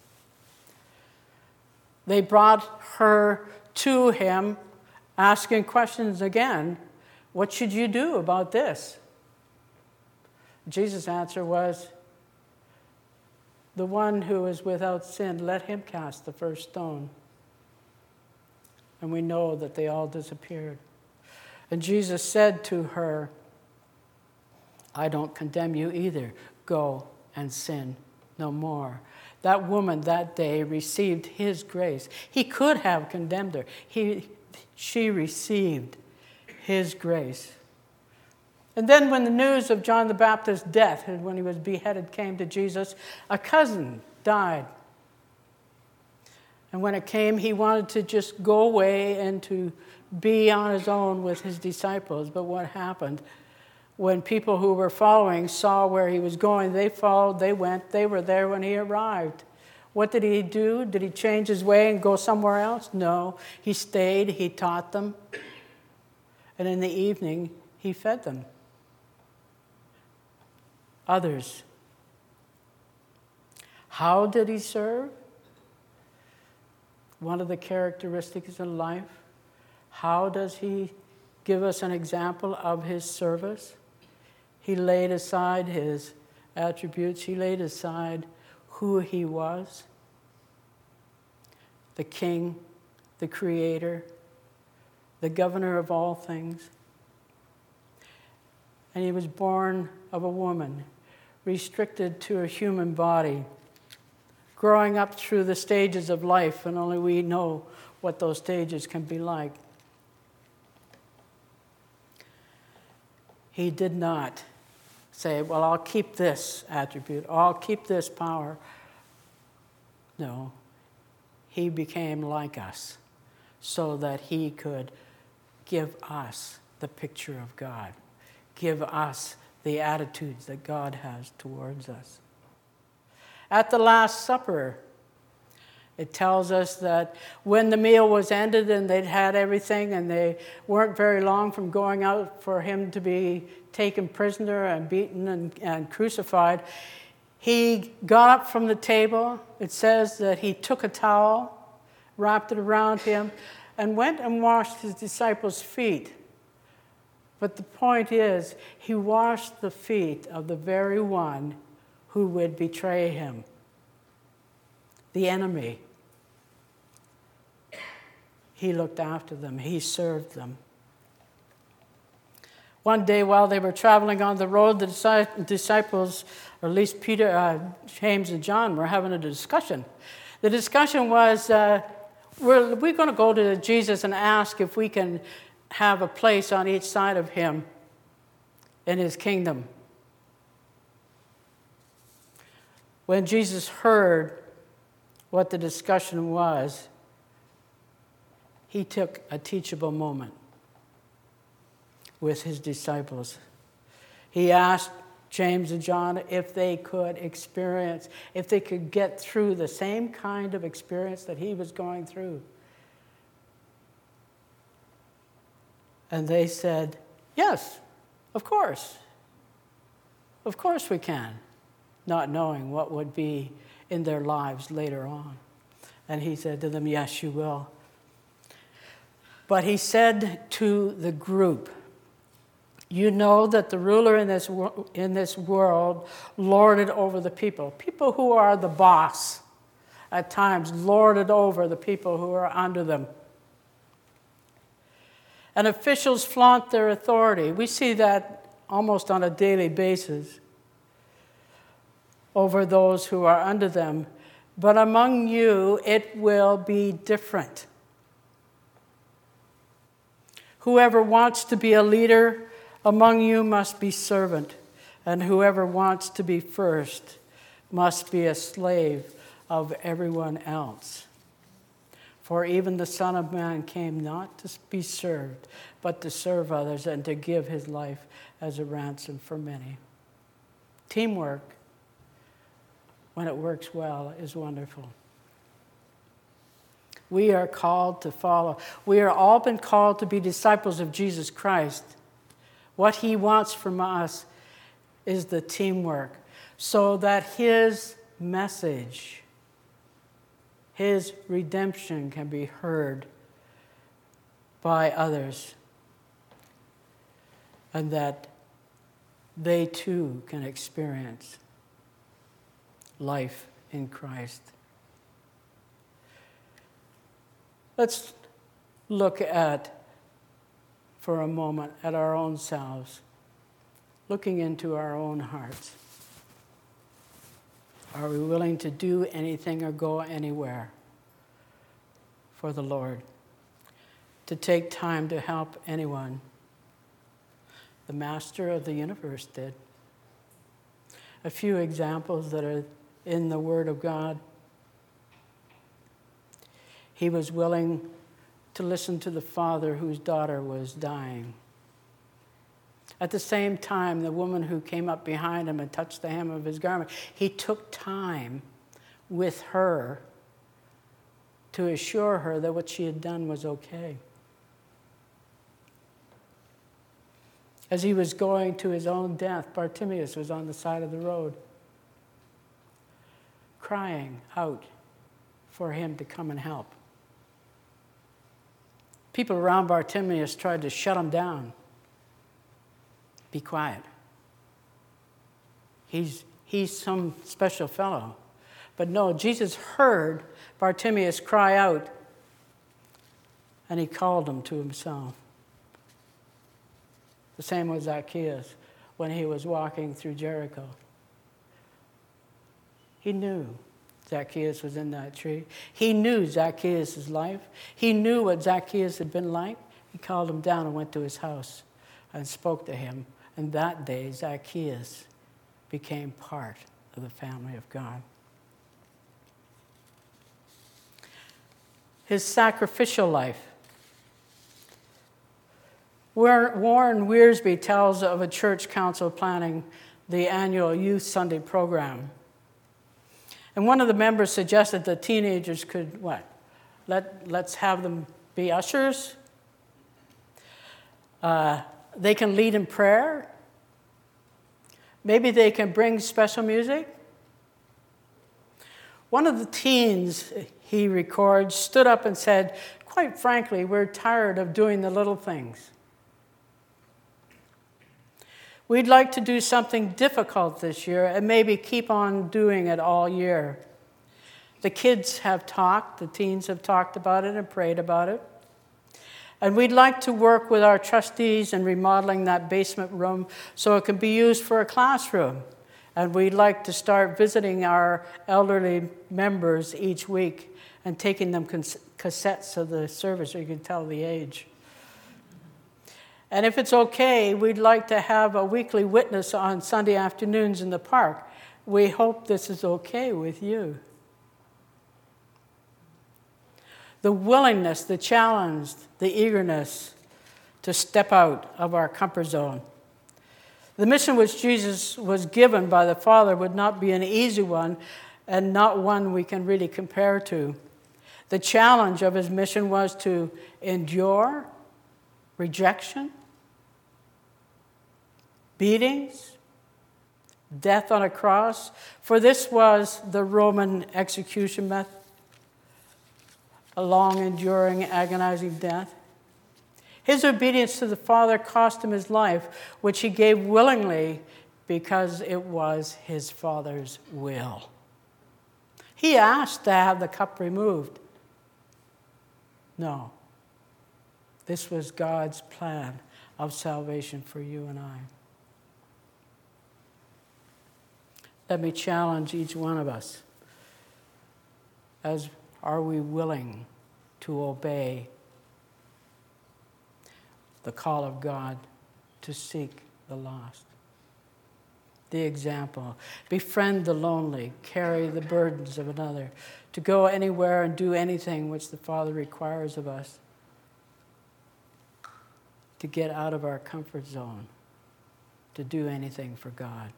they brought her to him, asking questions again. What should you do about this? Jesus' answer was, the one who is without sin, let him cast the first stone. And we know that they all disappeared. And Jesus said to her, I don't condemn you either. Go and sin no more. That woman that day received his grace. He could have condemned her. He, she received his grace. And then when the news of John the Baptist's death, when he was beheaded, came to Jesus, a cousin died. And when it came, he wanted to just go away and to be on his own with his disciples. But what happened? When people who were following saw where he was going, they followed, they went, they were there when he arrived. What did he do? Did he change his way and go somewhere else? No. He stayed, he taught them, and in the evening, he fed them. Others. How did he serve? One of the characteristics of life. How does he give us an example of his service? He laid aside his attributes. He laid aside who he was. The king, the creator, the governor of all things. And he was born of a woman, restricted to a human body, growing up through the stages of life, and only we know what those stages can be like. He did not say, well, I'll keep this attribute, I'll keep this power. No, he became like us so that he could give us the picture of God, give us the attitudes that God has towards us. At the Last Supper, it tells us that when the meal was ended and they'd had everything and they weren't very long from going out for him to be taken prisoner and beaten and, and crucified, he got up from the table. It says that he took a towel, wrapped it around him, and went and washed his disciples' feet. But the point is, he washed the feet of the very one who would betray him, the enemy. He looked after them. He served them. One day while they were traveling on the road, the disciples, or at least Peter, uh, James, and John, were having a discussion. The discussion was, uh, we're, we're going to go to Jesus and ask if we can have a place on each side of him in his kingdom. When Jesus heard what the discussion was, he took a teachable moment with his disciples. He asked James and John if they could experience, if they could get through the same kind of experience that he was going through. And they said, yes, of course. Of course we can, not knowing what would be in their lives later on. And he said to them, yes, you will. But he said to the group, you know that the ruler in this, in this world lorded over the people. People who are the boss at times lorded over the people who are under them. And officials flaunt their authority. We see that almost on a daily basis over those who are under them. But among you, it will be different. Whoever wants to be a leader among you must be servant, and whoever wants to be first must be a slave of everyone else. For even the Son of Man came not to be served, but to serve others and to give his life as a ransom for many. Teamwork, when it works well, is wonderful. We are called to follow. We are all been called to be disciples of Jesus Christ. What he wants from us is the teamwork, so that his message, his redemption, can be heard by others, and that they too can experience life in Christ. Let's look at, for a moment, at our own selves, looking into our own hearts. Are we willing to do anything or go anywhere for the Lord? To take time to help anyone? The master of the universe did. A few examples that are in the Word of God. He was willing to listen to the father whose daughter was dying. At the same time, the woman who came up behind him and touched the hem of his garment, he took time with her to assure her that what she had done was okay. As he was going to his own death, Bartimaeus was on the side of the road, crying out for him to come and help. People around Bartimaeus tried to shut him down. Be quiet. He's, he's some special fellow. But no, Jesus heard Bartimaeus cry out, and he called him to himself. The same with Zacchaeus when he was walking through Jericho. He knew Zacchaeus was in that tree. He knew Zacchaeus' life. He knew what Zacchaeus had been like. He called him down and went to his house and spoke to him. And that day, Zacchaeus became part of the family of God. His sacrificial life. Warren Wiersbe tells of a church council planning the annual Youth Sunday program. And one of the members suggested that teenagers could, what? Let, let's have them be ushers. Uh, they can lead in prayer. Maybe they can bring special music. One of the teens, he records, stood up and said, quite frankly, we're tired of doing the little things. We'd like to do something difficult this year and maybe keep on doing it all year. The kids have talked, the teens have talked about it and prayed about it. And we'd like to work with our trustees in remodeling that basement room so it can be used for a classroom. And we'd like to start visiting our elderly members each week and taking them cassettes of the service so you can tell the age. And if it's okay, we'd like to have a weekly witness on Sunday afternoons in the park. We hope this is okay with you. The willingness, the challenge, the eagerness to step out of our comfort zone. The mission which Jesus was given by the Father would not be an easy one and not one we can really compare to. The challenge of his mission was to endure rejection, beatings, death on a cross, for this was the Roman execution method, a long, enduring, agonizing death. His obedience to the Father cost him his life, which he gave willingly because it was his Father's will. He asked to have the cup removed. No. This was God's plan of salvation for you and I. Let me challenge each one of us. As are we willing to obey the call of God to seek the lost? The example. Befriend the lonely, carry the burdens of another, to go anywhere and do anything which the Father requires of us, to get out of our comfort zone, to do anything for God.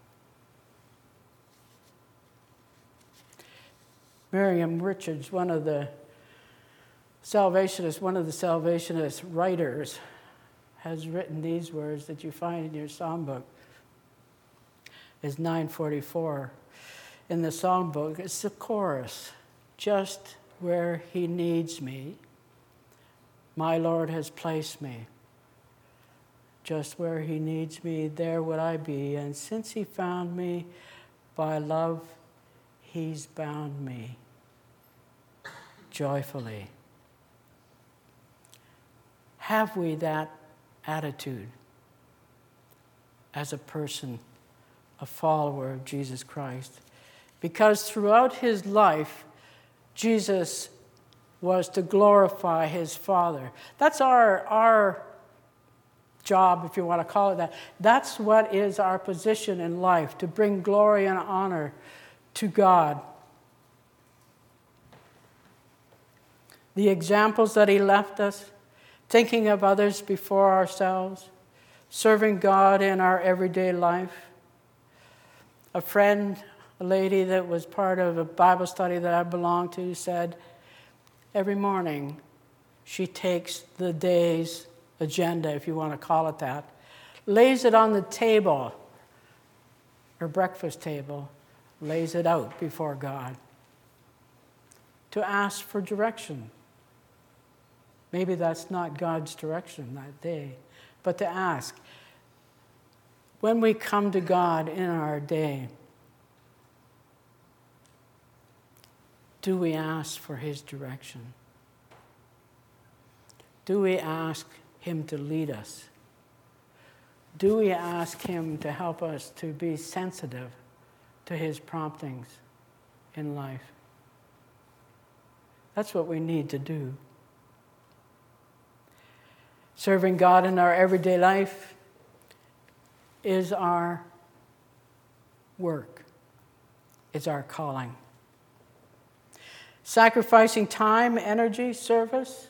Miriam Richards, one of the Salvationists, one of the Salvationist writers, has written these words that you find in your songbook. It's nine forty-four. In the songbook, it's the chorus. Just where he needs me, my Lord has placed me. Just where he needs me, there would I be. And since he found me, by love, he's bound me joyfully. Have we that attitude as a person, a follower of Jesus Christ? Because throughout his life, Jesus was to glorify his Father. That's our, our job, if you want to call it that. That's what is our position in life, to bring glory and honor to God. The examples that he left us, thinking of others before ourselves, serving God in our everyday life. A friend, a lady that was part of a Bible study that I belonged to, said every morning she takes the day's agenda, if you want to call it that, lays it on the table, her breakfast table, lays it out before God to ask for direction. Maybe that's not God's direction that day, but to ask. When we come to God in our day, do we ask for his direction? Do we ask him to lead us? Do we ask him to help us to be sensitive to his promptings in life? That's what we need to do. Serving God in our everyday life is our work. It's our calling. Sacrificing time, energy, service,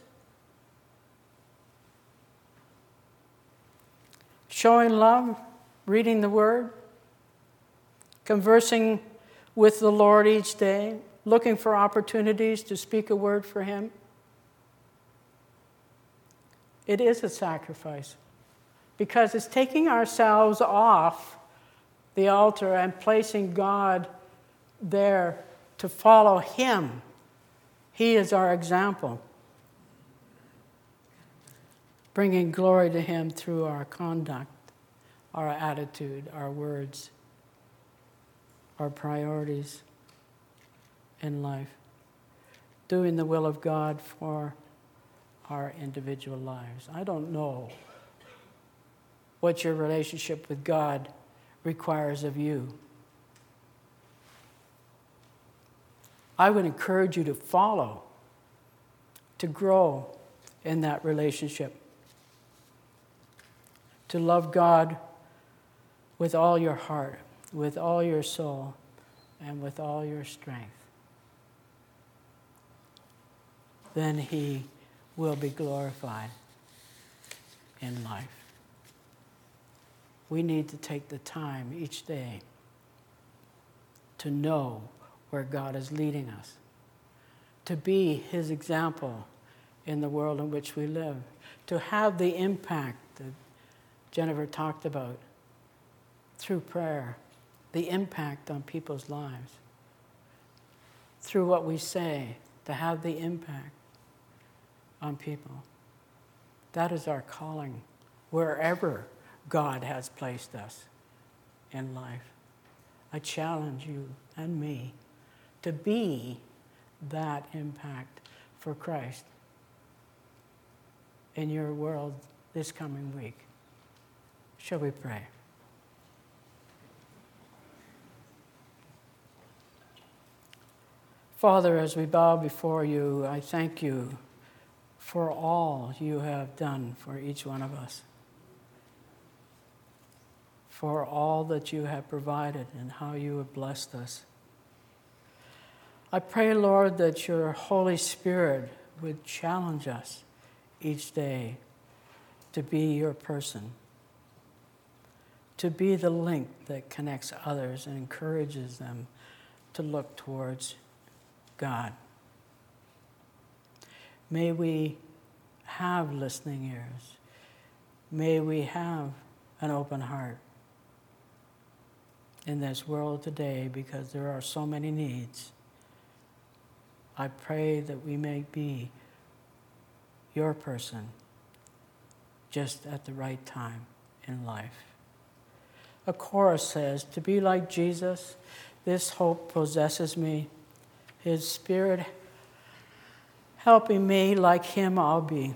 showing love, reading the Word, conversing with the Lord each day, looking for opportunities to speak a word for him. It is a sacrifice because it's taking ourselves off the altar and placing God there to follow him. He is our example. Bringing glory to him through our conduct, our attitude, our words, our priorities in life. Doing the will of God for our individual lives. I don't know what your relationship with God requires of you. I would encourage you to follow, to grow in that relationship, to love God with all your heart, with all your soul, and with all your strength. Then he will be glorified in life. We need to take the time each day to know where God is leading us, to be his example in the world in which we live, to have the impact that Jennifer talked about through prayer, the impact on people's lives, through what we say, to have the impact on people. That is our calling, wherever God has placed us in life. I challenge you and me to be that impact for Christ in your world this coming week. Shall we pray? Father, as we bow before you, I thank you for all you have done for each one of us, for all that you have provided and how you have blessed us. I pray, Lord, that your Holy Spirit would challenge us each day to be your person, to be the link that connects others and encourages them to look towards God. May we have listening ears. May we have an open heart in this world today because there are so many needs. I pray that we may be your person just at the right time in life. A chorus says, to be like Jesus, this hope possesses me. His Spirit helping me, like him I'll be.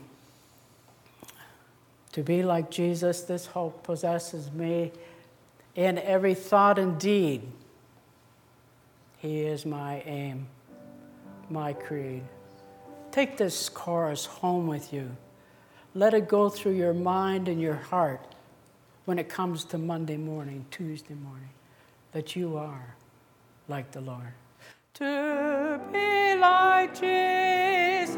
To be like Jesus, this hope possesses me in every thought and deed. He is my aim, my creed. Take this chorus home with you. Let it go through your mind and your heart when it comes to Monday morning, Tuesday morning, that you are like the Lord. To be like Jesus.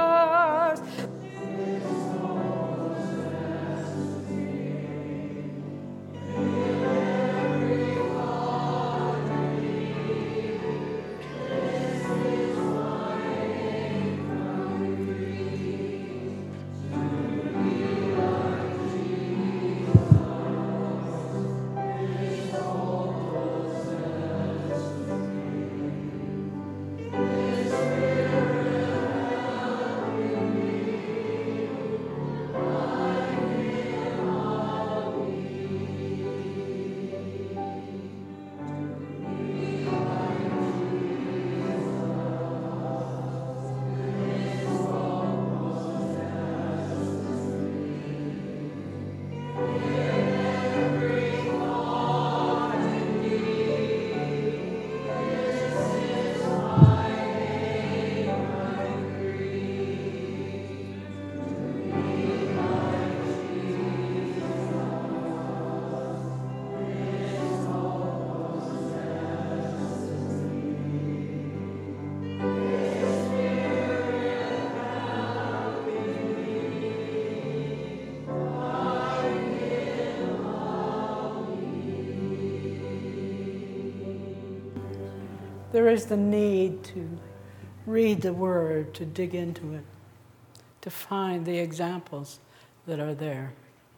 There is the need to read the Word, to dig into it, to find the examples that are there.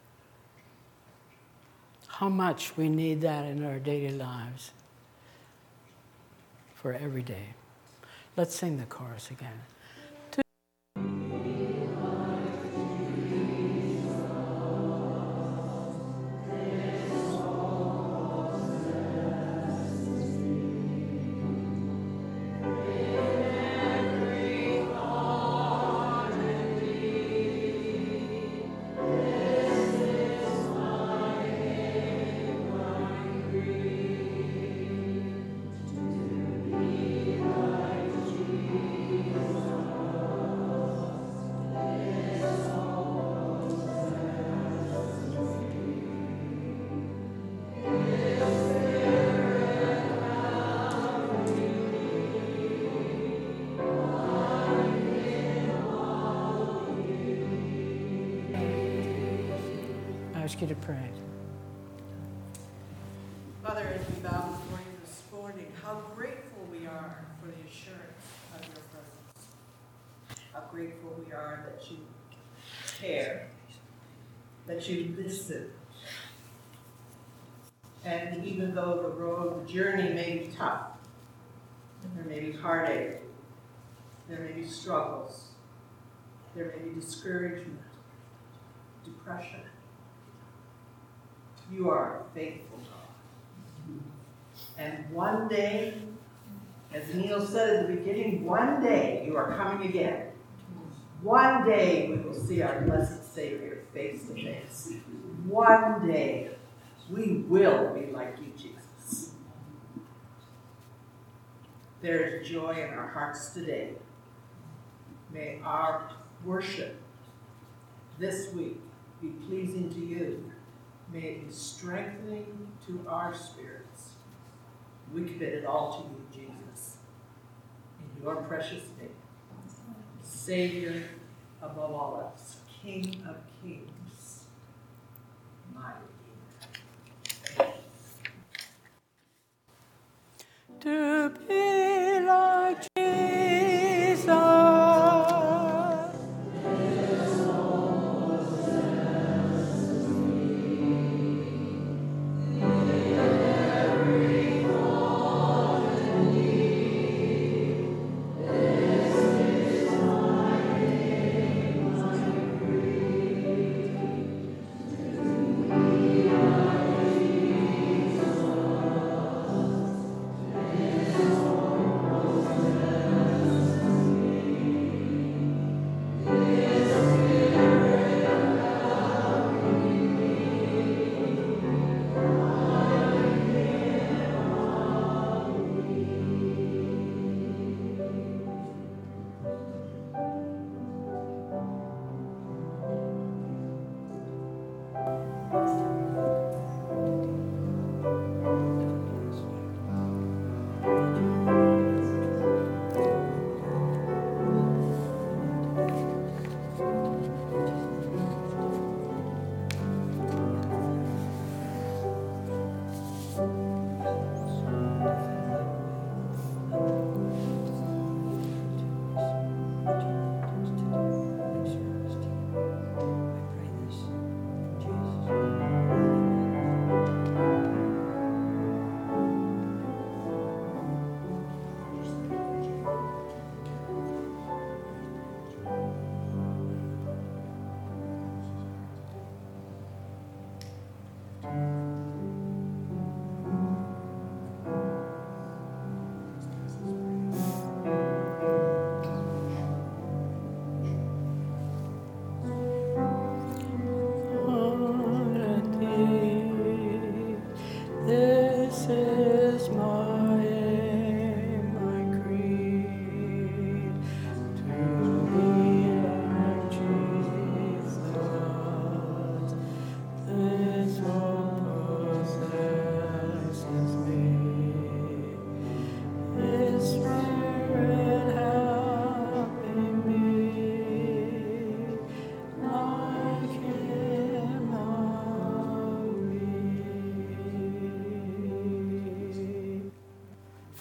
How much we need that in our daily lives for every day. Let's sing the chorus again. I ask you to pray. Father, as we bow before you this morning, how grateful we are for the assurance of your presence. How grateful we are that you care, that you listen. And even though the road, the journey may be tough, there may be heartache, there may be struggles, there may be discouragement, depression, you are a faithful God. And one day, as Neil said at the beginning, one day you are coming again. One day we will see our blessed Savior face to face. One day we will be like you, Jesus. There is joy in our hearts today. May our worship this week be pleasing to you. May it be strengthening to our spirits. We commit it all to you, Jesus. In your precious name, Savior above all else, King of kings, my Redeemer. To be like Jesus. Oh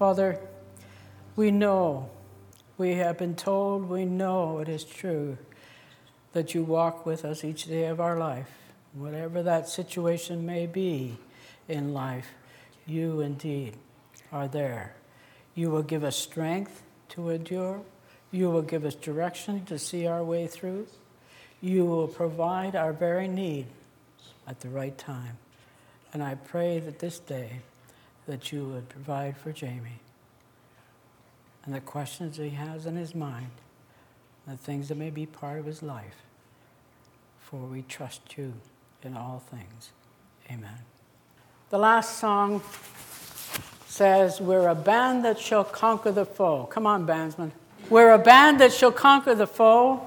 Father, we know, we have been told, we know it is true that you walk with us each day of our life. Whatever that situation may be in life, you indeed are there. You will give us strength to endure. You will give us direction to see our way through. You will provide our very need at the right time. And I pray that this day that you would provide for Jamie and the questions he has in his mind, the things that may be part of his life, for we trust you in all things. Amen. The last song says, we're a band that shall conquer the foe. Come on, bandsman. We're a band that shall conquer the foe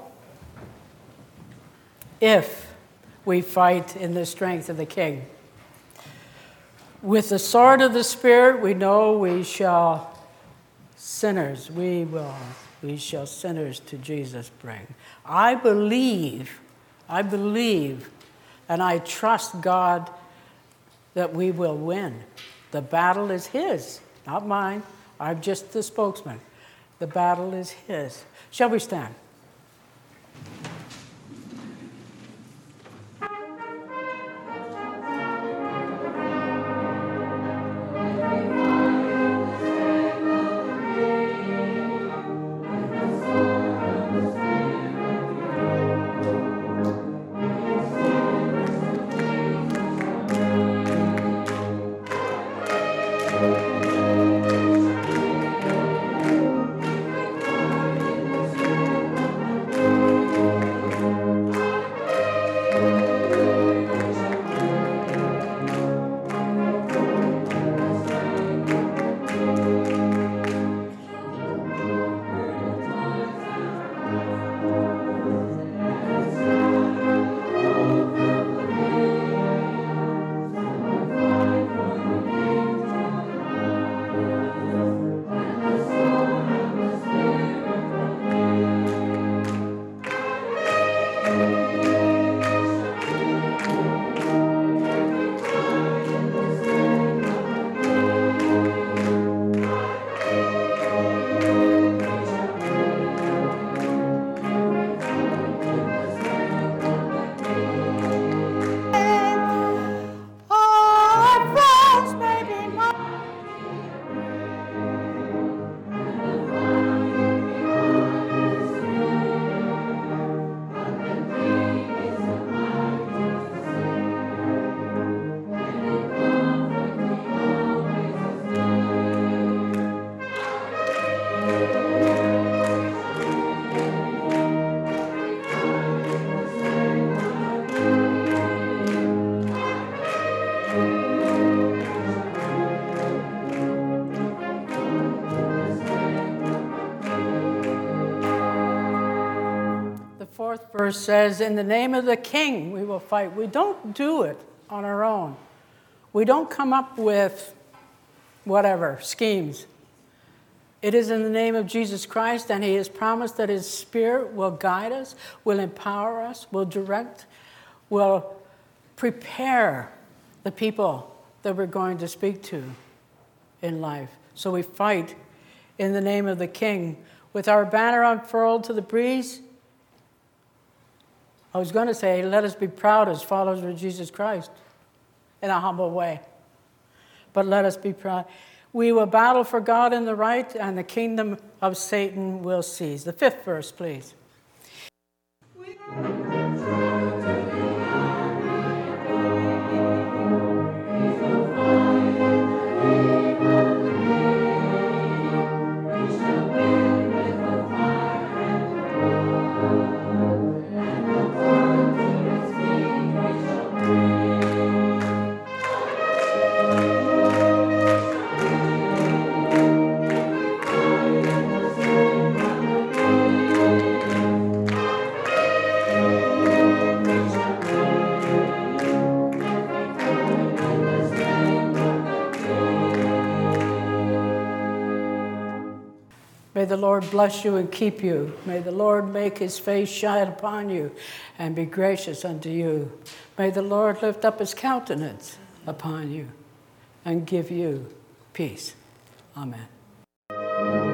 if we fight in the strength of the King. With the sword of the Spirit, we know we shall sinners, we will, we shall sinners to Jesus bring. I believe, I believe, and I trust God that we will win. The battle is his, not mine. I'm just the spokesman. The battle is his. Shall we stand? Verse says, in the name of the King we will fight. We don't do it on our own. We don't come up with whatever, schemes. It is in the name of Jesus Christ, and he has promised that his Spirit will guide us, will empower us, will direct, will prepare the people that we're going to speak to in life. So we fight in the name of the King. With our banner unfurled to the breeze, I was going to say, let us be proud as followers of Jesus Christ in a humble way. But let us be proud. We will battle for God in the right, and the kingdom of Satan will cease. The fifth verse, please. May the Lord bless you and keep you. May the Lord make his face shine upon you and be gracious unto you. May the Lord lift up his countenance upon you and give you peace. Amen. Thank you.